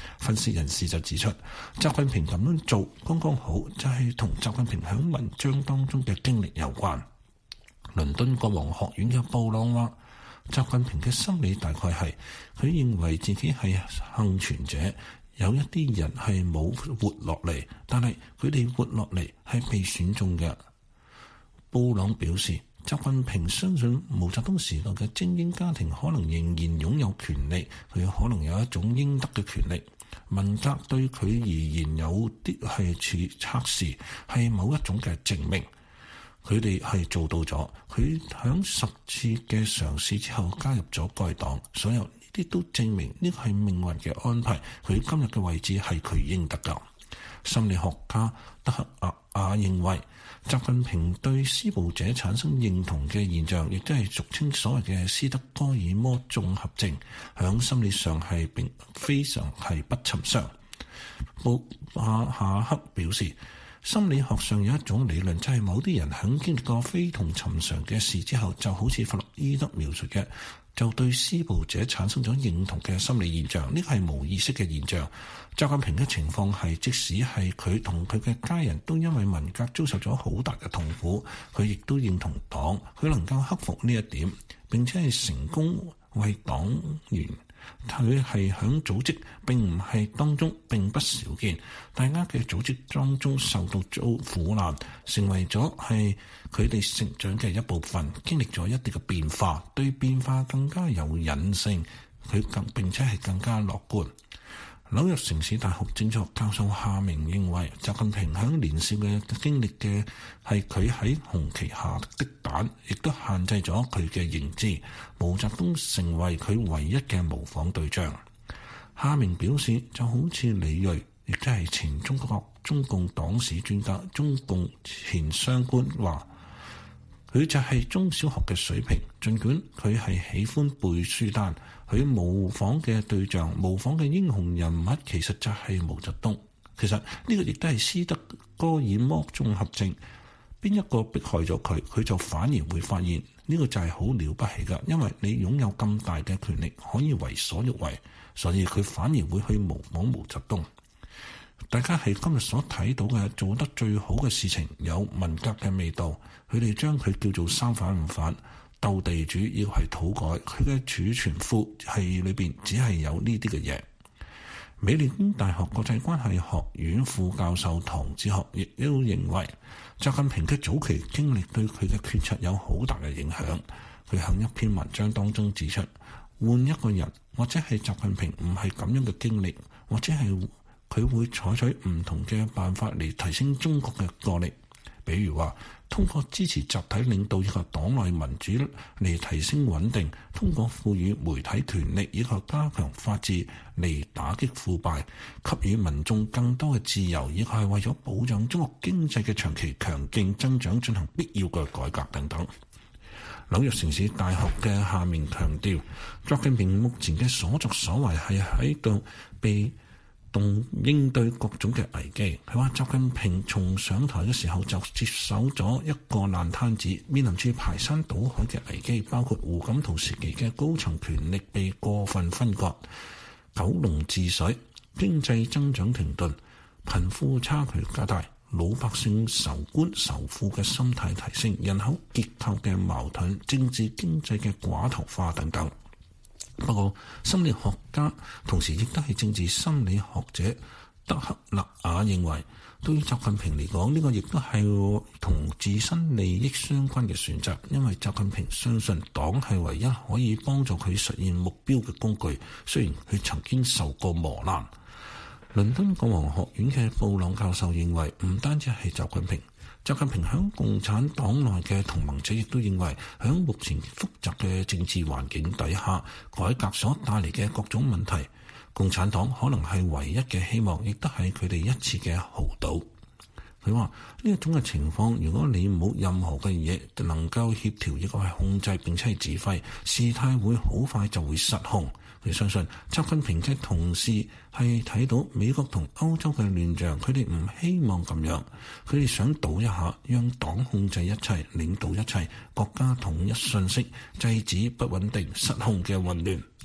分析人士就指出，習近平咁樣做剛剛好，就係同習近平喺文章當中嘅經歷有關。倫敦國王學院嘅布朗話，習近平嘅心理大概係佢認為自己係幸存者，有一啲人係冇活落嚟，但係佢哋活落嚟係被選中嘅。布朗表示，習近平相信毛澤東時代嘅精英家庭可能仍然擁有權利，佢可能有一種應得嘅權利。文革對佢而言有啲係似測試，係某一種嘅證明。佢哋係做到咗，佢響十次嘅嘗試之後加入咗該黨，所有呢啲都證明呢個係命運嘅安排。佢今日嘅位置係佢應得㗎。心理學家德克亞亞認為，習近平對施暴者產生認同嘅現象，亦都係俗稱所謂嘅斯德哥爾摩綜合症，響心理上係並非常係不尋常。布亞夏克表示，心理學上有一種理論，就係某啲人喺經歷過非同尋常嘅事之後，就好似弗洛伊德描述嘅，就對施暴者產生咗認同嘅心理現象。呢個係無意識嘅現象。習近平嘅情況係，即使係佢同佢嘅家人都因為文革遭受咗好大嘅痛苦，佢亦都認同黨，佢能夠克服呢一點，並且係成功為黨員。佢係響組織並唔係當中並不少見，大家嘅組織當中受到遭苦難，成為咗係佢哋成長嘅一部分，經歷咗一啲嘅變化，對變化更加有韌性，佢更並且係更加樂觀。紐約城市大學政治學教授夏明認為，習近平喺年少嘅經歷嘅係佢喺紅旗下的蛋，亦都限制咗佢嘅認知。毛澤東成為佢唯一嘅模仿對象。夏明表示，就好似李銳，亦即係前中國中共黨史專家、中共前商官話，佢就係中小學嘅水平，儘管佢係喜歡背書單，佢模仿嘅對象、模仿嘅英雄人物其實就係毛澤東。其實呢個亦都係斯德哥爾摩綜合症，邊一個迫害咗佢，佢就反而會發現呢個就係好了不起㗎，因為你擁有咁大嘅權力，可以為所欲為，所以佢反而會去模仿毛澤東。大家係今日所睇到嘅做得最好嘅事情，有文革嘅味道。佢哋將佢叫做三反五反，鬥地主要係土改，佢嘅儲存庫係裏邊只係有呢啲嘅嘢。美利堅大學國際關係學院副教授唐志學亦都認為，習近平嘅早期經歷對佢嘅決策有好大嘅影響。佢喺一篇文章當中指出，換一個人或者係習近平唔係咁樣嘅經歷，或者係佢會採取唔同嘅辦法嚟提升中國嘅國力，比如話通過支持集體領導以及黨內民主嚟提升穩定，通過賦予媒體權力以及加強法治嚟打擊腐敗，給予民眾更多嘅自由，以及係為咗保障中國經濟嘅長期強勁增長進行必要嘅改革等等。紐約城市大學嘅夏明強調，習近平目前嘅所作所為係喺度被動應對各種嘅危機。佢話習近平從上台嘅時候就接手咗一個爛攤子，面臨住排山倒海嘅危機，包括胡錦濤時期嘅高層權力被過分分割、九龍治水、經濟增長停頓、貧富差距加大、老百姓仇官仇富嘅心態提升、人口結構嘅矛盾、政治經濟嘅寡頭化等等。不過，心理學家同時亦都係政治心理學者德克勒亞認為，對於習近平嚟講，呢、這個亦都係同自身利益相關嘅選擇，因為習近平相信黨係唯一可以幫助佢實現目標嘅工具，雖然佢曾經受過磨難。倫敦國王學院嘅布朗教授認為，唔單止係習近平。習近平喺共產黨內嘅同盟者亦都認為，喺目前複雜嘅政治環境底下，改革所帶嚟嘅各種問題，共產黨可能係唯一嘅希望，亦都係佢哋一次嘅豪賭。佢話呢一種嘅情況，如果你冇任何嘅嘢能夠協調，亦或係控制並且係指揮，事態會好快就會失控。佢相信習近平嘅同事係睇到美國同歐洲嘅亂象，佢哋唔希望咁樣，佢哋想賭一下，讓黨控制一切，領導一切，國家統一信息，制止不穩定失控嘅混亂。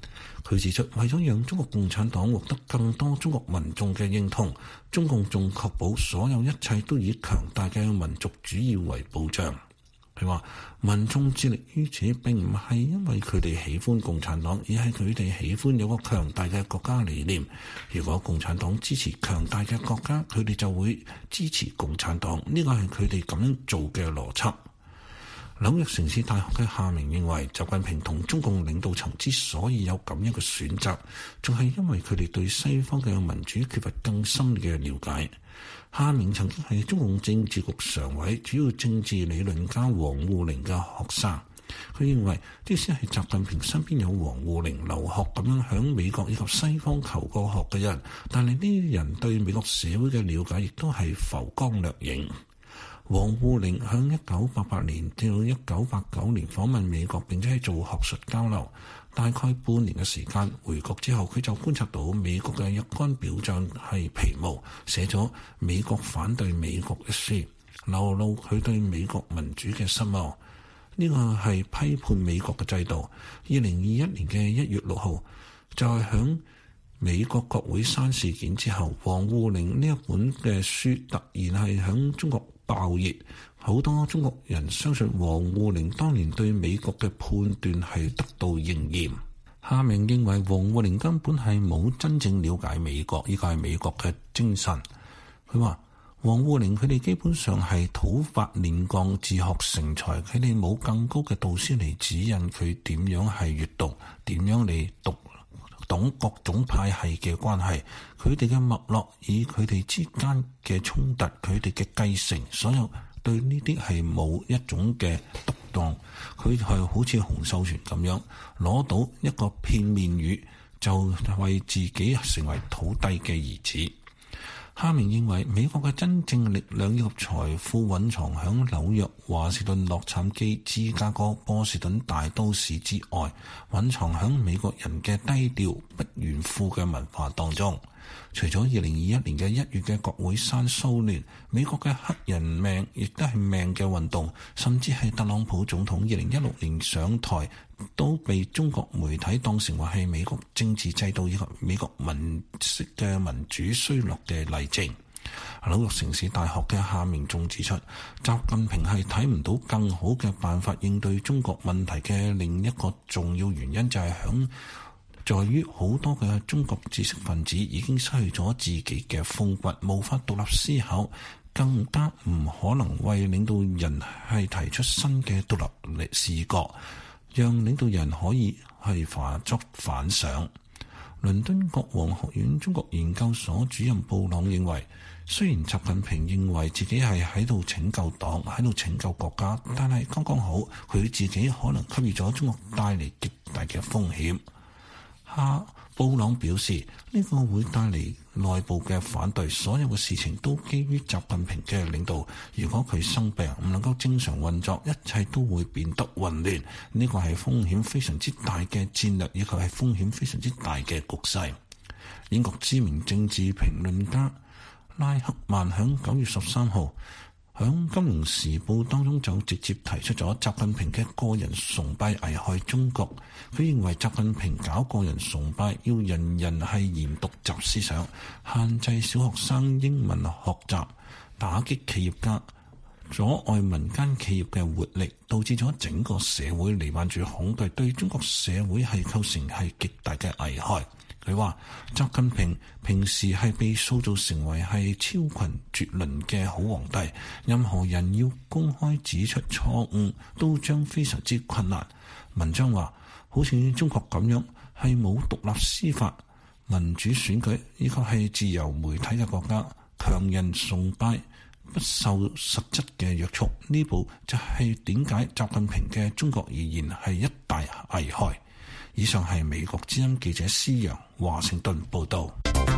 佢指出，為咗讓中國共產黨獲得更多中國民眾嘅認同，中共仲確保所有一切都以強大嘅民族主義為保障。佢話民眾致力於此並唔係因為佢哋喜歡共產黨，而係佢哋喜歡有個強大嘅國家理念。如果共產黨支持強大嘅國家，佢哋就會支持共產黨，呢個係佢哋咁樣做嘅邏輯。紐約城市大學嘅夏明認為，習近平同中共領導層之所以有咁樣嘅選擇，仲係因為佢哋對西方嘅民主缺乏更深嘅了解。夏明曾經係中共政治局常委、主要政治理論家王滬寧嘅學生。佢認為，即使係習近平身邊有王滬寧留學咁樣響美國以及西方求過學嘅人，但係呢啲人對美國社會嘅了解亦都係浮光掠影。王滬寧向一九八八年至到一九八九年訪問美國，並且係做學術交流。大概半年嘅時間回國之後，佢就觀察到美國嘅若干表象係皮毛，寫咗《美國反對美國》一書，流露佢對美國民主嘅失望。呢個係批判美國嘅制度。二零二一年嘅一月六號，就係響美國國會山事件之後，王滬寧呢一本嘅書突然係響中國爆熱，好多中國人相信王滬寧當年對美國嘅判斷係得到應驗。夏明認為王滬寧根本係冇真正了解美國，呢個係美國嘅精神。佢話王滬寧佢哋基本上係土法煉鋼、自學成才，佢哋冇更高嘅導師嚟指引佢點樣係閱讀，點樣嚟讀懂各種派系嘅關係，佢哋嘅脈絡，以佢哋之間嘅衝突，佢哋嘅繼承，所有對呢啲係冇一種嘅獨當。佢係好似洪秀全咁樣攞到一個片面語，就為自己成為土帝嘅兒子。夏明認為美國嘅真正力量以及財富蘊藏響紐約、華盛頓、洛杉磯、芝加哥、波士頓大都市之外，蘊藏響美國人嘅低調不炫富嘅文化當中。除咗二零二一年嘅一月嘅國會山騷亂，美國嘅黑人命亦都係命嘅運動，甚至係特朗普總統二零一六年上台，都被中國媒體當成為係美國政治制度以及美國民式嘅民主衰落嘅例證。紐約城市大學嘅夏明仲指出，習近平係睇唔到更好嘅辦法應對中國問題嘅另一個重要原因，就係響在於好多嘅中國知識分子已經失去咗自己嘅風骨，無法獨立思考，更加唔可能為領導人係提出新嘅獨立視角，讓領導人可以係化作反想。倫敦國王學院中國研究所主任布朗認為，雖然習近平認為自己係喺度拯救黨、喺度拯救國家，但係剛剛好佢自己可能給予咗中國帶嚟極大嘅風險。哈布朗表示，呢、這個會帶嚟內部嘅反對，所有嘅事情都基於習近平嘅領導。如果佢生病唔能夠正常運作，一切都會變得混亂。呢、這個係風險非常之大嘅戰略，以及係風險非常之大嘅局勢。英國知名政治評論家拉克曼響九月十三號響《金融時報》當中就直接提出咗習近平嘅個人崇拜危害中國。佢認為習近平搞個人崇拜，要人人係研讀習思想，限制小學生英文學習，打擊企業家，阻礙民間企業嘅活力，導致咗整個社會瀰漫住恐懼，對中國社會係構成係極大嘅危害。佢話習近平平時係被塑造成為係超群絕倫嘅好皇帝，任何人要公開指出錯誤都將非常之困難。文章話，好似中國咁樣係冇獨立司法、民主選舉以及係自由媒體嘅國家，強人崇拜，不受實質嘅約束，呢部就係點解習近平嘅中國而言係一大危害。以上係美國之音記者施洋華盛頓報道。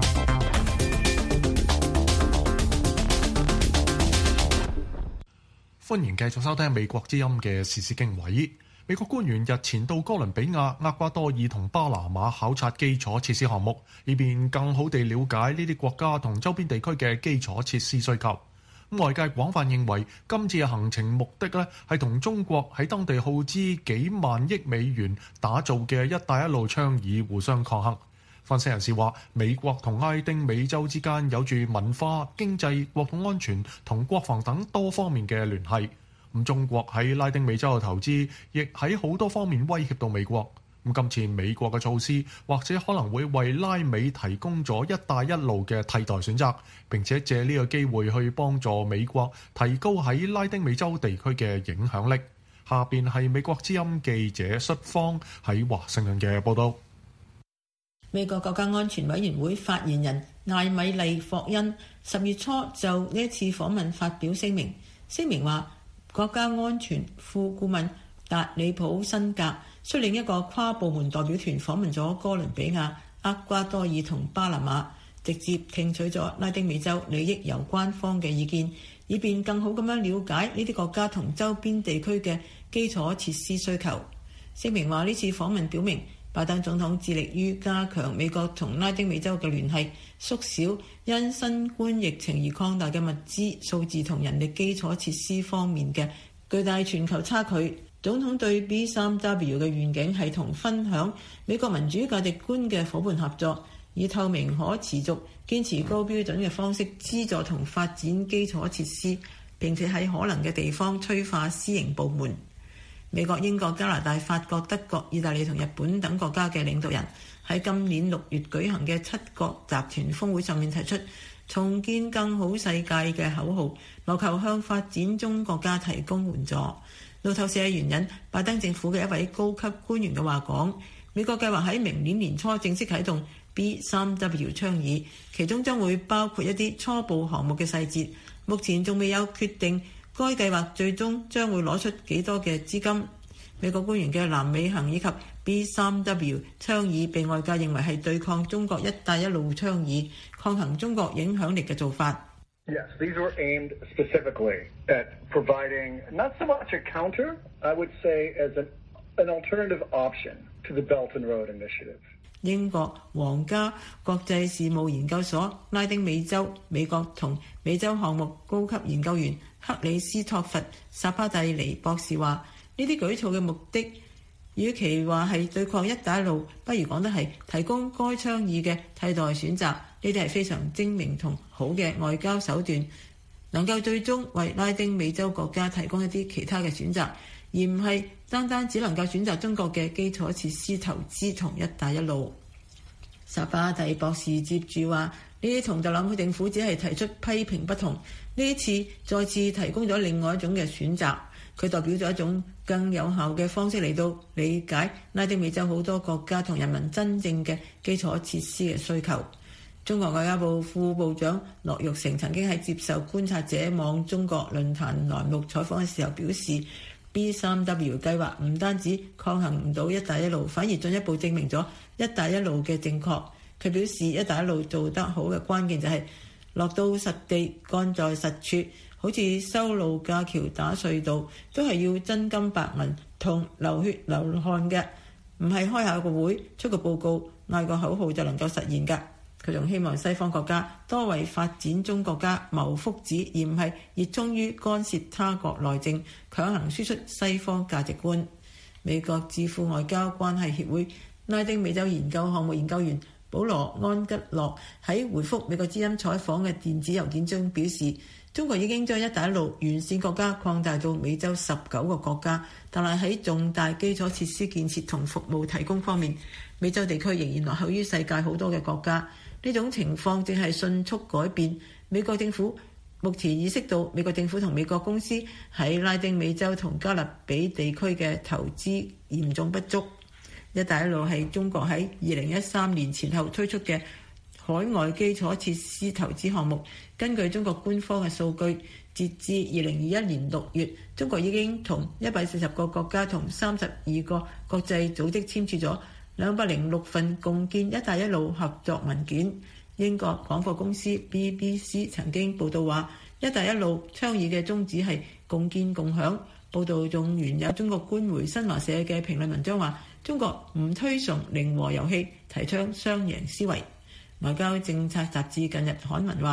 歡迎繼續收聽美國之音嘅時事經緯。美國官員日前到哥倫比亞、厄瓜多爾同巴拿馬考察基礎設施項目，以便更好地了解呢啲國家同周邊地區嘅基礎設施需求。 外界廣泛認為今次嘅行程目的咧係同中國喺當地耗資幾萬億美元打造嘅一帶一路倡議互相抗衡。分析人士話，美國同拉丁美洲之間有住文化、經濟、國土安全同國防等多方面嘅聯繫。咁中國喺拉丁美洲嘅投資亦喺好多方面威脅到美國。咁今次美國嘅措施或者可能會為拉美提供咗一帶一路嘅替代選擇，並且借呢個機會去幫助美國提高喺拉丁美洲地區嘅影響力。下邊係美國之音記者率方喺華盛頓嘅報導。 美國國家安全委員會發言人艾米麗霍恩十月初就呢一次訪問發表聲明，聲明話國家安全副顧問達里普辛格率領一個跨部門代表團訪問咗哥倫比亞、厄瓜多爾同巴拿馬，直接聽取咗拉丁美洲利益攸關方嘅意見，以便更好咁樣了解呢啲國家同周邊地區嘅基礎設施需求。聲明話呢次訪問表明，拜登總統致力於加強美國同拉丁美洲嘅聯繫，縮小因新冠疫情而擴大嘅物資、數字同人力基礎設施方面嘅巨大全球差距。總統對 B 三 W 嘅願景係同分享美國民主價值觀嘅夥伴合作，以透明、可持續、堅持高標準嘅方式資助同發展基礎設施，並且喺可能嘅地方催化私營部門。美國、英國、加拿大、法國、德國、意大利同日本等國家嘅領導人喺今年六月舉行嘅七國集團峰會上面提出重建更好世界嘅口號，謀求向發展中國家提供援助。路透社援引拜登政府嘅一位高級官員嘅話講，美國計劃喺明年年初正式啟動 B 三 W 倡議，其中將會包括一啲初步項目嘅細節，目前仲未有決定該計劃最終將會攞出幾多嘅資金。美國官員嘅南美行以及 B 三 W 倡議被外界認為係對抗中國一帶一路倡議、抗衡中國影響力嘅做法。 Yes, these were aimed specifically at providing not so much a counter, I would say, as an, an alternative option to the Belt and Road Initiative. 英國皇家國際事務研究所拉丁美洲、美國同美洲項目高級研究員克里斯托弗·薩巴蒂尼博士話：呢啲舉措嘅目的，與其話係對抗一帶一路，不如講得係提供該倡議嘅替代選擇。呢啲係非常精明同好嘅外交手段，能夠最終為拉丁美洲國家提供一啲其他嘅選擇，而唔係單單只能夠選擇中國嘅基礎設施投資同一帶一路。薩巴蒂博士接住話：呢啲同特朗普政府只係提出批評不同，呢一次再次提供咗另外一種嘅選擇，佢代表咗一種更有效嘅方式嚟到理解拉丁美洲好多國家同人民真正嘅基礎設施嘅需求。中國外交部副部長樂玉成曾經喺接受觀察者網中國論壇欄目採訪嘅時候表示， B 三 W 計劃唔單止抗衡唔到一帶一路，反而進一步證明咗一帶一路嘅正確。佢表示，一帶一路做得好嘅關鍵就係落到實地，幹在實處，好似修路架橋、打隧道，都係要真金白銀同流血流汗嘅，唔係開下個會出個報告嗌個口號就能夠實現㗎。佢仲希望西方國家多為發展中國家謀福祉，而唔係熱衷於干涉他國內政，強行輸出西方價值觀。美國智庫外交關係協會拉丁美洲研究項目研究員保羅安吉諾喺回覆美國之音採訪嘅電子郵件中表示，中國已經將一帶一路沿線國家擴大到美洲十九個國家，但係喺重大基礎設施建設同服務提供方面，美洲地區仍然落後於世界好多嘅國家。呢種情況正係迅速改變。美國政府目前意識到，美國政府同美國公司喺拉丁美洲同加勒比地區嘅投資嚴重不足。一帶一路係中國喺二零一三年前後推出嘅海外基礎設施投資項目。根據中國官方嘅數據，截至二零二一年六月，中國已經同一百四十個國家同三十二個國際組織簽署咗兩百零六份共建一帶一路合作文件。英國廣播公司 B B C 曾經報道話，一帶一路倡議嘅宗旨係共建共享。報道仲原有中國官媒新華社嘅評論文章話，中國唔推崇零和遊戲，提倡雙贏思維。外交政策雜誌近日刊文話，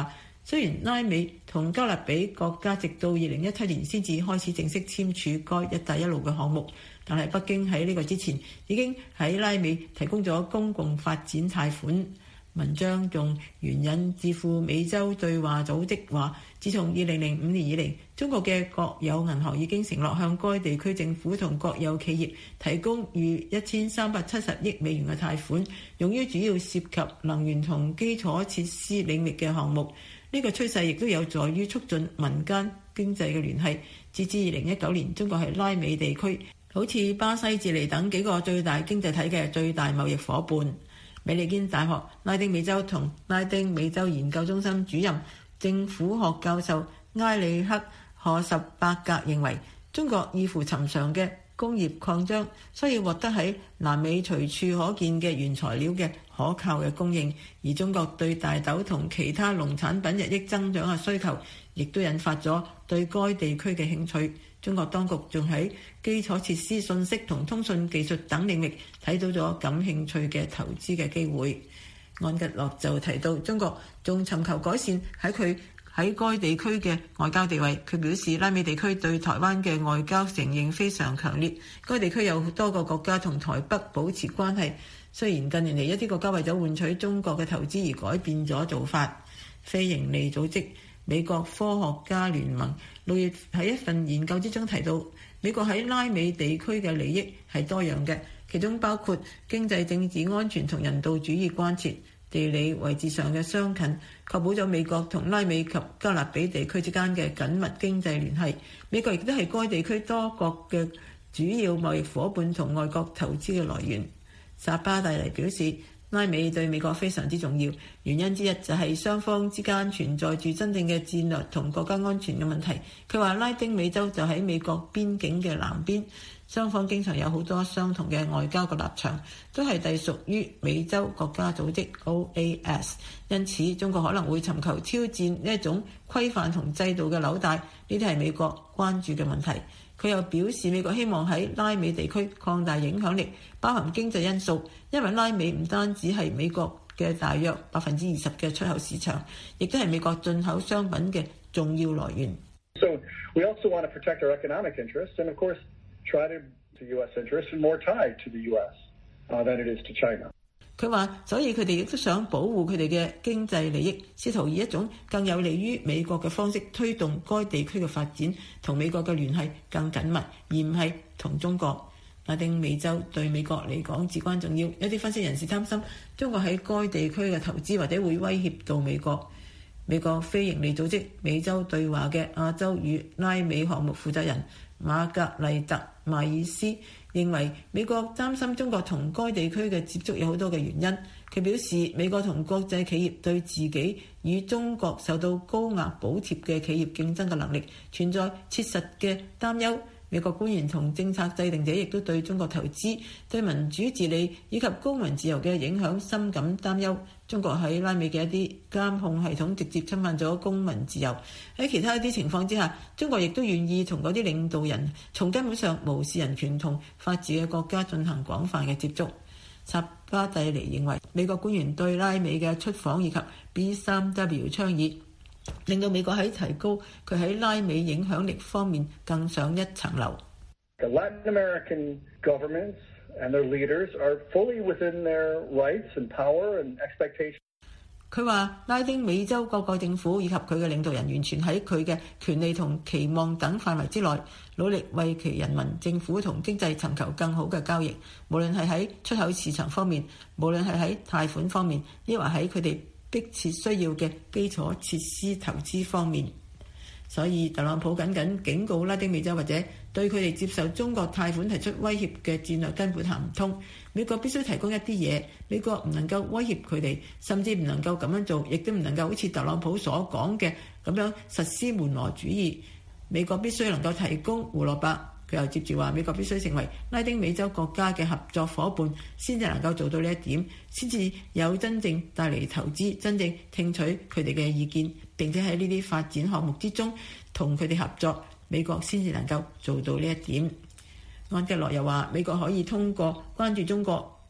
雖然拉美同加勒比國家直到二零一七年先至開始正式簽署該一帶一路嘅項目，但係北京喺呢個之前已經喺拉美提供咗公共發展貸款。文章仲援引智庫美洲對話組織話，自從二零零五年以嚟，中國嘅國有銀行已經承諾向該地區政府同國有企業提供逾一千三百七十億美元嘅貸款，用於主要涉及能源同基礎設施領域嘅項目。呢個趨勢亦都有助於促進民間經濟嘅聯繫。截至二零一九年，中國係拉美地區好似巴西、智利等幾個最大經濟體嘅最大貿易夥伴。美利堅大學拉丁美洲同拉丁美洲研究中心主任政府學教授埃里克·荷什伯格認為，中國異乎尋常嘅工業擴張需要獲得喺南美隨處可見嘅原材料嘅可靠嘅供應，而中國對大豆同其他農產品日益增長嘅需求，亦都引發咗對該地區嘅興趣。中國當局仲喺基礎設施、信息同通訊技術等領域睇到咗感興趣嘅投資嘅機會。安吉洛就提到，中國仲尋求改善喺佢喺該地區嘅外交地位。佢表示，拉美地區對台灣嘅外交承認非常強烈，該地區有多個國家同台北保持關係。雖然近年嚟一啲國家為咗換取中國嘅投資而改變咗做法。非營利組織美國科學家聯盟六月喺一份研究之中提到，美國喺拉美地區嘅利益係多樣嘅，其中包括經濟、政治、安全同人道主義關切、地理位置上嘅相近，確保咗美國同拉美及加勒比地區之間嘅緊密經濟聯繫。美國亦都係該地區多國嘅主要貿易夥伴同外國投資嘅來源。薩巴蒂尼表示，拉美對美國非常之重要，原因之一就係雙方之間存在住真正嘅戰略同國家安全嘅問題。佢話拉丁美洲就喺美國邊境嘅南邊，雙方經常有好多相同嘅外交嘅立場，都係隸屬於美洲國家組織 O A S。 因此中國可能會尋求挑戰呢一種規範同制度嘅紐帶，呢啲係美國關注嘅問題。佢又表示，美國希望喺拉美地區擴大影響力，包含經濟因素，因為拉美唔單止係美國嘅大約百分之二十嘅出口市場，亦都係美國進口商品嘅重要來源。 So we also want to protect our economic interests and of course try to the U S interests and more tied to the U S uh, than it is to China. 佢話，所以佢哋亦都想保護佢哋嘅經濟利益，試圖以一種更有利於美國嘅方式推動該地區嘅發展，同美國嘅聯繫更緊密，而唔係同中國。拉丁美洲對美國嚟講至關重要，有啲分析人士擔心中國喺該地區嘅投資或者會威脅到美國。美國非營利組織美洲對話嘅亞洲與拉美項目負責人瑪格麗特邁爾斯認為，美國擔心中國同該地區嘅接觸有好多嘅原因。佢表示，美國同國際企業對自己與中國受到高額補貼嘅企業競爭嘅能力存在切實嘅擔憂。美國官員同政策制定者亦都對中國投資、對民主治理以及公民自由嘅影響深感擔憂。中國喺拉美嘅一啲監控系統直接侵犯咗公民自由。喺其他一啲情況之下，中國亦都願意同嗰啲領導人從根本上無視人權同法治嘅國家進行廣泛嘅接觸。薩巴蒂尼認為，美國官員對拉美嘅出訪以及 B 三 W 倡議，令到美國喺提高佢喺拉美影響力方面更上一層樓。 The Latin American governments and their leaders are fully within their rights and power and expectations. 佢話，拉丁美洲各個政府以及佢嘅領導人完全喺佢嘅權利同期望等範圍之內，努力為其人民、政府同經濟尋求更好嘅交易，無論係喺出口市場方面，無論係喺貸款方面，抑或喺佢哋迫切需要嘅基礎設施投資方面。所以特朗普僅僅警告拉丁美洲或者對佢哋接受中國貸款提出威脅嘅戰略根本行唔通。美國必須提供一啲嘢，美國唔能夠威脅佢哋，甚至唔能夠咁樣做，亦都唔能夠好似特朗普所講嘅咁樣實施門羅主義。美國必須能夠提供胡蘿蔔。佢又接住話，美國必須成為拉丁美洲國家嘅合作夥伴，先至能夠做到呢一點，先至有真正帶嚟投資，真正聽取佢哋嘅意見，並且喺呢啲發展項目之中同佢哋合作，美國先至能夠做到呢一點。安吉洛又話，美國可以通過關注中國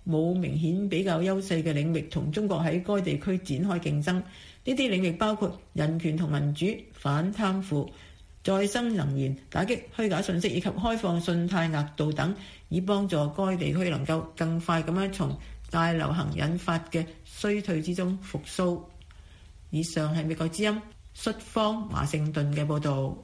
冇明顯比較優勢嘅領域同中國喺該地區展開競爭。呢啲領域包括人權同民主、反貪腐、再生能源、打擊虛假信息以及開放信貸額度等，以幫助該地區能夠更快咁樣從大流行引發嘅衰退之中復甦。以上係美國之音率方華盛頓嘅報導。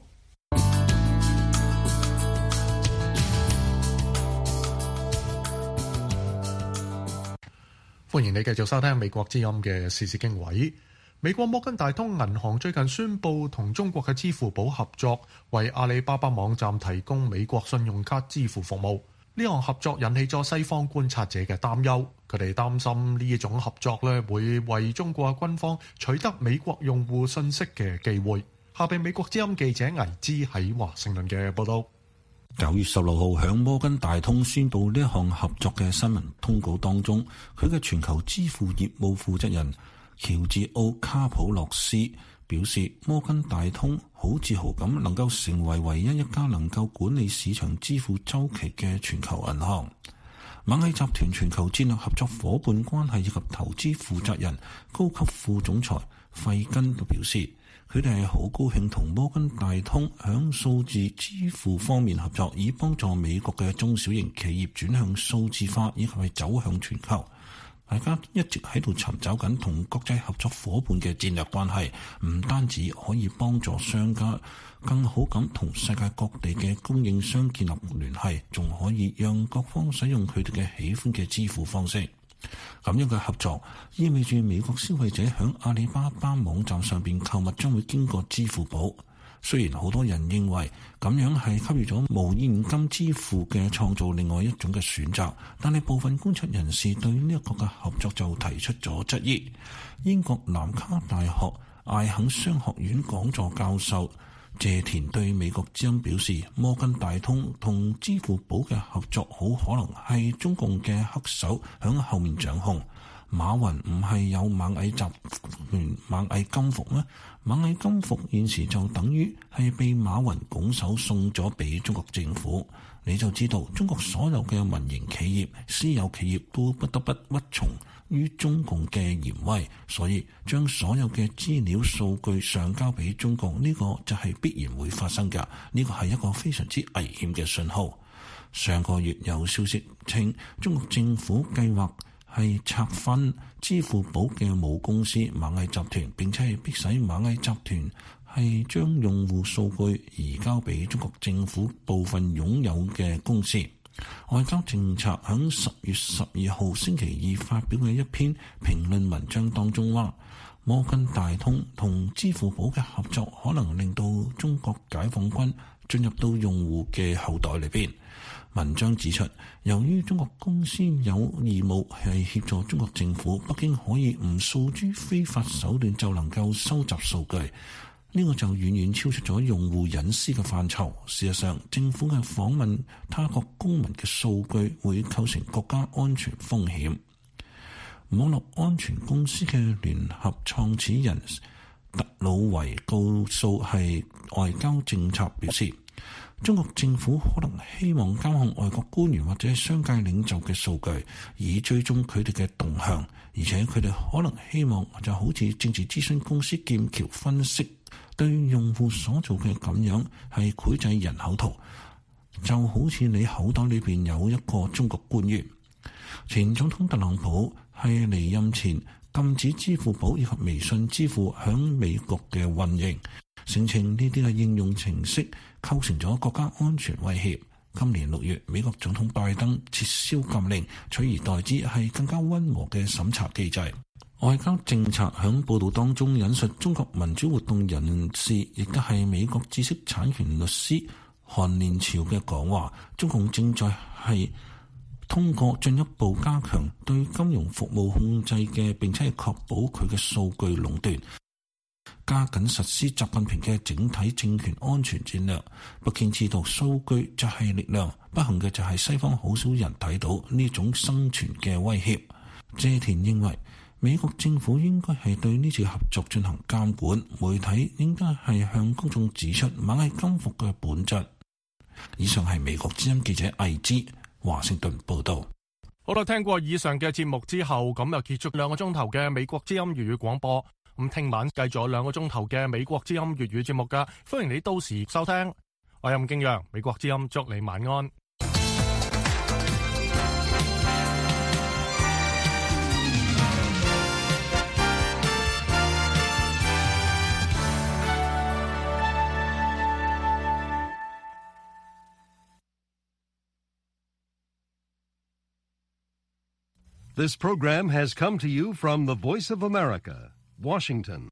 歡迎你繼續收聽美國之音嘅時事經緯。美國摩根大通銀行最近宣布同中國嘅支付寶合作，為阿里巴巴網站提供美國信用卡支付服務。呢項合作引起咗西方觀察者嘅擔憂，佢哋擔心呢一種合作咧會為中國軍方取得美國用戶信息嘅機會。下邊美國之音記者倪之喺華盛頓嘅報道。 九月十六號響摩根大通宣布呢一項合作嘅新聞通稿當中，佢嘅全球支付業務負責人喬治奧卡普洛斯表示，摩根大通好自豪咁能夠成為唯一一家能夠管理市場支付週期嘅全球銀行。螞蟻集團全球戰略合作夥伴關係以及投資負責人高級副總裁費根都表示，佢哋係好高興同摩根大通響數字支付方面合作，以幫助美國嘅中小型企業轉向數字化以及係走向全球。大家一直喺度尋找緊同國際合作夥伴嘅戰略關係，唔單止可以幫助商家更好咁同世界各地嘅供應商建立聯繫，仲可以讓各方使用佢哋嘅喜歡嘅支付方式。咁樣嘅合作意味住美國消費者響阿里巴巴網站上邊購物將會經過支付寶。雖然好多人認為咁樣係給予咗無現金支付嘅創造另外一種嘅選擇，但係部分觀察人士對呢一個嘅合作就提出咗質疑。英國南卡大學艾肯商學院講座教授謝田對美國之音表示，摩根大通同支付寶嘅合作好可能係中共嘅黑手響後面掌控。馬雲唔係有螞蟻集團螞蟻金服咩？螞蟻金服現時就等於係被馬雲拱手送咗俾中國政府。你就知道中國所有嘅民營企業、私有企業都不得不屈從於中共嘅嚴威，所以將所有嘅資料數據上交俾中共，呢個就係必然會發生㗎。呢個係一個非常之危險嘅信號。上個月有消息稱，中國政府計劃係拆分支付寶嘅母公司螞蟻集團，並且係迫使螞蟻集團係將用戶數據移交俾中國政府部分擁有嘅公司。外交政策響十月十二號星期二發表嘅一篇評論文章當中話，摩根大通同支付寶嘅合作可能令到中國解放軍進入到用戶嘅口袋裏邊。文章指出，由於中國公司有義務係協助中國政府，北京可以唔訴諸非法手段就能夠收集數據，呢個就遠遠超出咗用戶隱私嘅範疇。事實上，政府嘅訪問他國公民嘅數據會構成國家安全風險。網絡安全公司嘅聯合創始人特魯維告訴係外交政策表示，中國政府可能希望監控外國官員或者商界領袖嘅數據，以追蹤佢哋嘅動向，而且佢哋可能希望就好似政治諮詢公司劍橋分析對用戶所做嘅咁樣，係繪製人口圖，就好似你口袋裏邊有一個中國官員。前總統特朗普係離任前禁止支付寶以及微信支付響美國嘅運營，聲稱呢啲嘅應用程式構成咗國家安全威脅。今年六月，美國總統拜登撤銷禁令，取而代之係更加溫和嘅審查機制。外交政策響報道當中引述中國民主活動人士，亦都係美國知識產權律師韓連朝嘅講話，中共正在係通過進一步加強對金融服務控制嘅，並且係確保佢嘅數據壟斷，加緊實施習近平嘅整體政權安全戰略。北京知道數據就係力量，不幸嘅就係西方好少人睇到呢種生存嘅威脅。謝田認為，美國政府應該係對呢次合作進行監管，媒體應該係向公眾指出螞蟻金服嘅本質。以上係美國之音記者魏之華盛頓報道。 好啦，聽過以上嘅節目之後，咁就結束兩個鐘頭嘅美國之音粵語廣播。咁聽晚繼續有兩個鐘頭嘅美國之音粵語節目噶，歡迎你到時收聽。我係任敬陽，美國之音祝你晚安。 This program has come to you from the Voice of America, Washington.